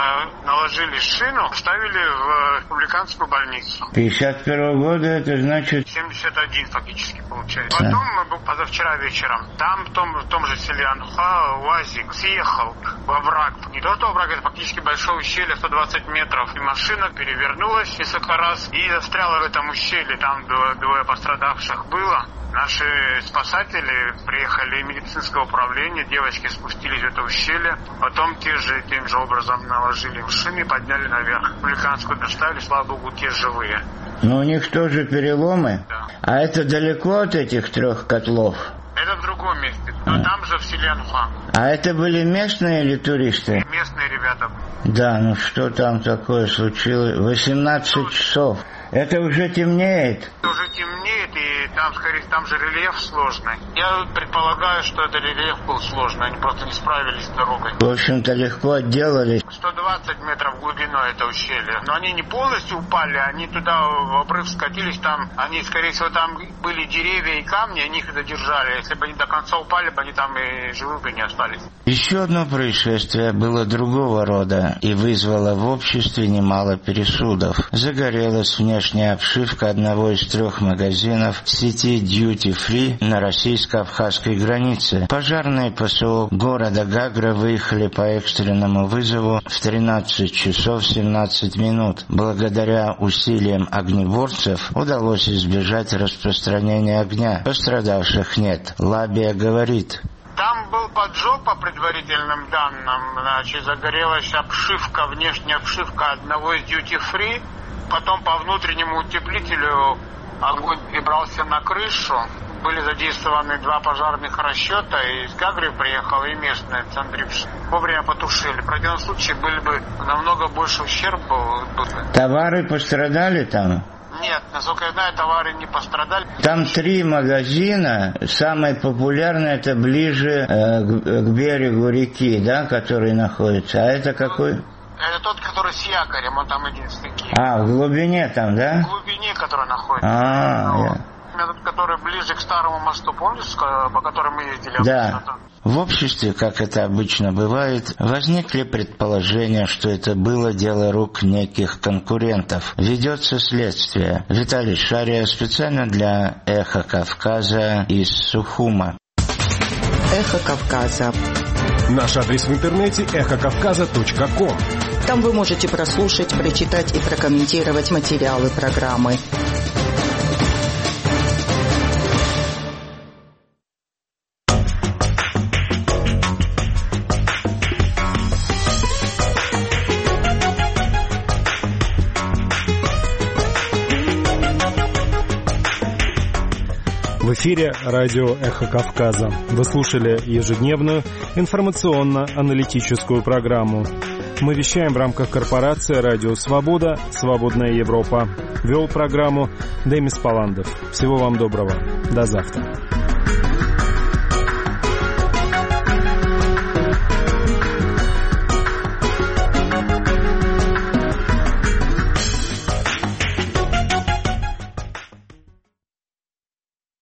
наложили шину, вставили в республиканскую больницу. пятьдесят первого года, это значит... семьдесят один фактически получается. Потом мы был позавчера вечером. Там, в том, в том же селе Анха, УАЗик съехал во враг. Не тот овраг, это фактически большое ущелье, сто двадцать метров. И машина перевернулась несколько раз и застряла в этом ущелье. Там двое пострадавших было. Наши спасатели приехали из медицинского управления, девочки спустились в это ущелье, потом те же тем же образом наложили в шины, подняли наверх. Республиканскую доставили, слава богу, те живые. Но у них тоже переломы? Да. А это далеко от этих трех котлов? Это в другом месте, но а. там же в селе Анха. А это были местные или туристы? Местные ребята. Да, ну что там такое случилось? восемнадцать ну, часов. Это уже темнеет. Уже темнеет, и там, скорее, там же рельеф сложный. Я предполагаю, что это рельеф был сложный, они просто не справились с дорогой. В общем-то, легко отделались. сто двадцать метров глубиной это ущелье. Но они не полностью упали, они туда в обрыв скатились, там, они, скорее всего, там были деревья и камни, они их задержали. Если бы они до конца упали, бы они там и живы бы не остались. Еще одно происшествие было другого рода и вызвало в обществе немало пересудов. Загорелась внешняя Внешняя обшивка одного из трех магазинов сети Duty Free на российско-абхазской границе. Пожарные ПСО города Гагра выехали по экстренному вызову в тринадцать часов семнадцать минут. Благодаря усилиям огнеборцев удалось избежать распространения огня. Пострадавших нет. Лабия говорит: там был поджог по предварительным данным. Значит, загорелась обшивка, внешняя обшивка одного из Duty Free. Потом по внутреннему утеплителю огонь перебрался на крышу. Были задействованы два пожарных расчета, и из Гагры приехал и местный Цандрипш. Вовремя потушили. В противном случае были бы намного больше ущерб был. Товары пострадали там? Нет, насколько я знаю, товары не пострадали. Там три магазина. Самый популярный это ближе э, к, к берегу реки, да, который находится. А это какой? Это тот, который с якорем, он там единственный. А, в глубине там, да? В глубине, который находится. А, ну, я... Этот, который ближе к старому мосту, помнишь, по которому мы ездили? Да. В обществе, как это обычно бывает, возникли предположения, что это было дело рук неких конкурентов. Ведется следствие. Виталий Шария специально для «Эхо Кавказа» из Сухума. «Эхо Кавказа». Наш адрес в интернете эхо кавказа точка ком. Там вы можете прослушать, прочитать и прокомментировать материалы программы. В эфире радио «Эхо Кавказа». Вы слушали ежедневную информационно-аналитическую программу. Мы вещаем в рамках корпорации «Радио Свобода. Свободная Европа». Вел программу Демис Паландов. Всего вам доброго. До завтра.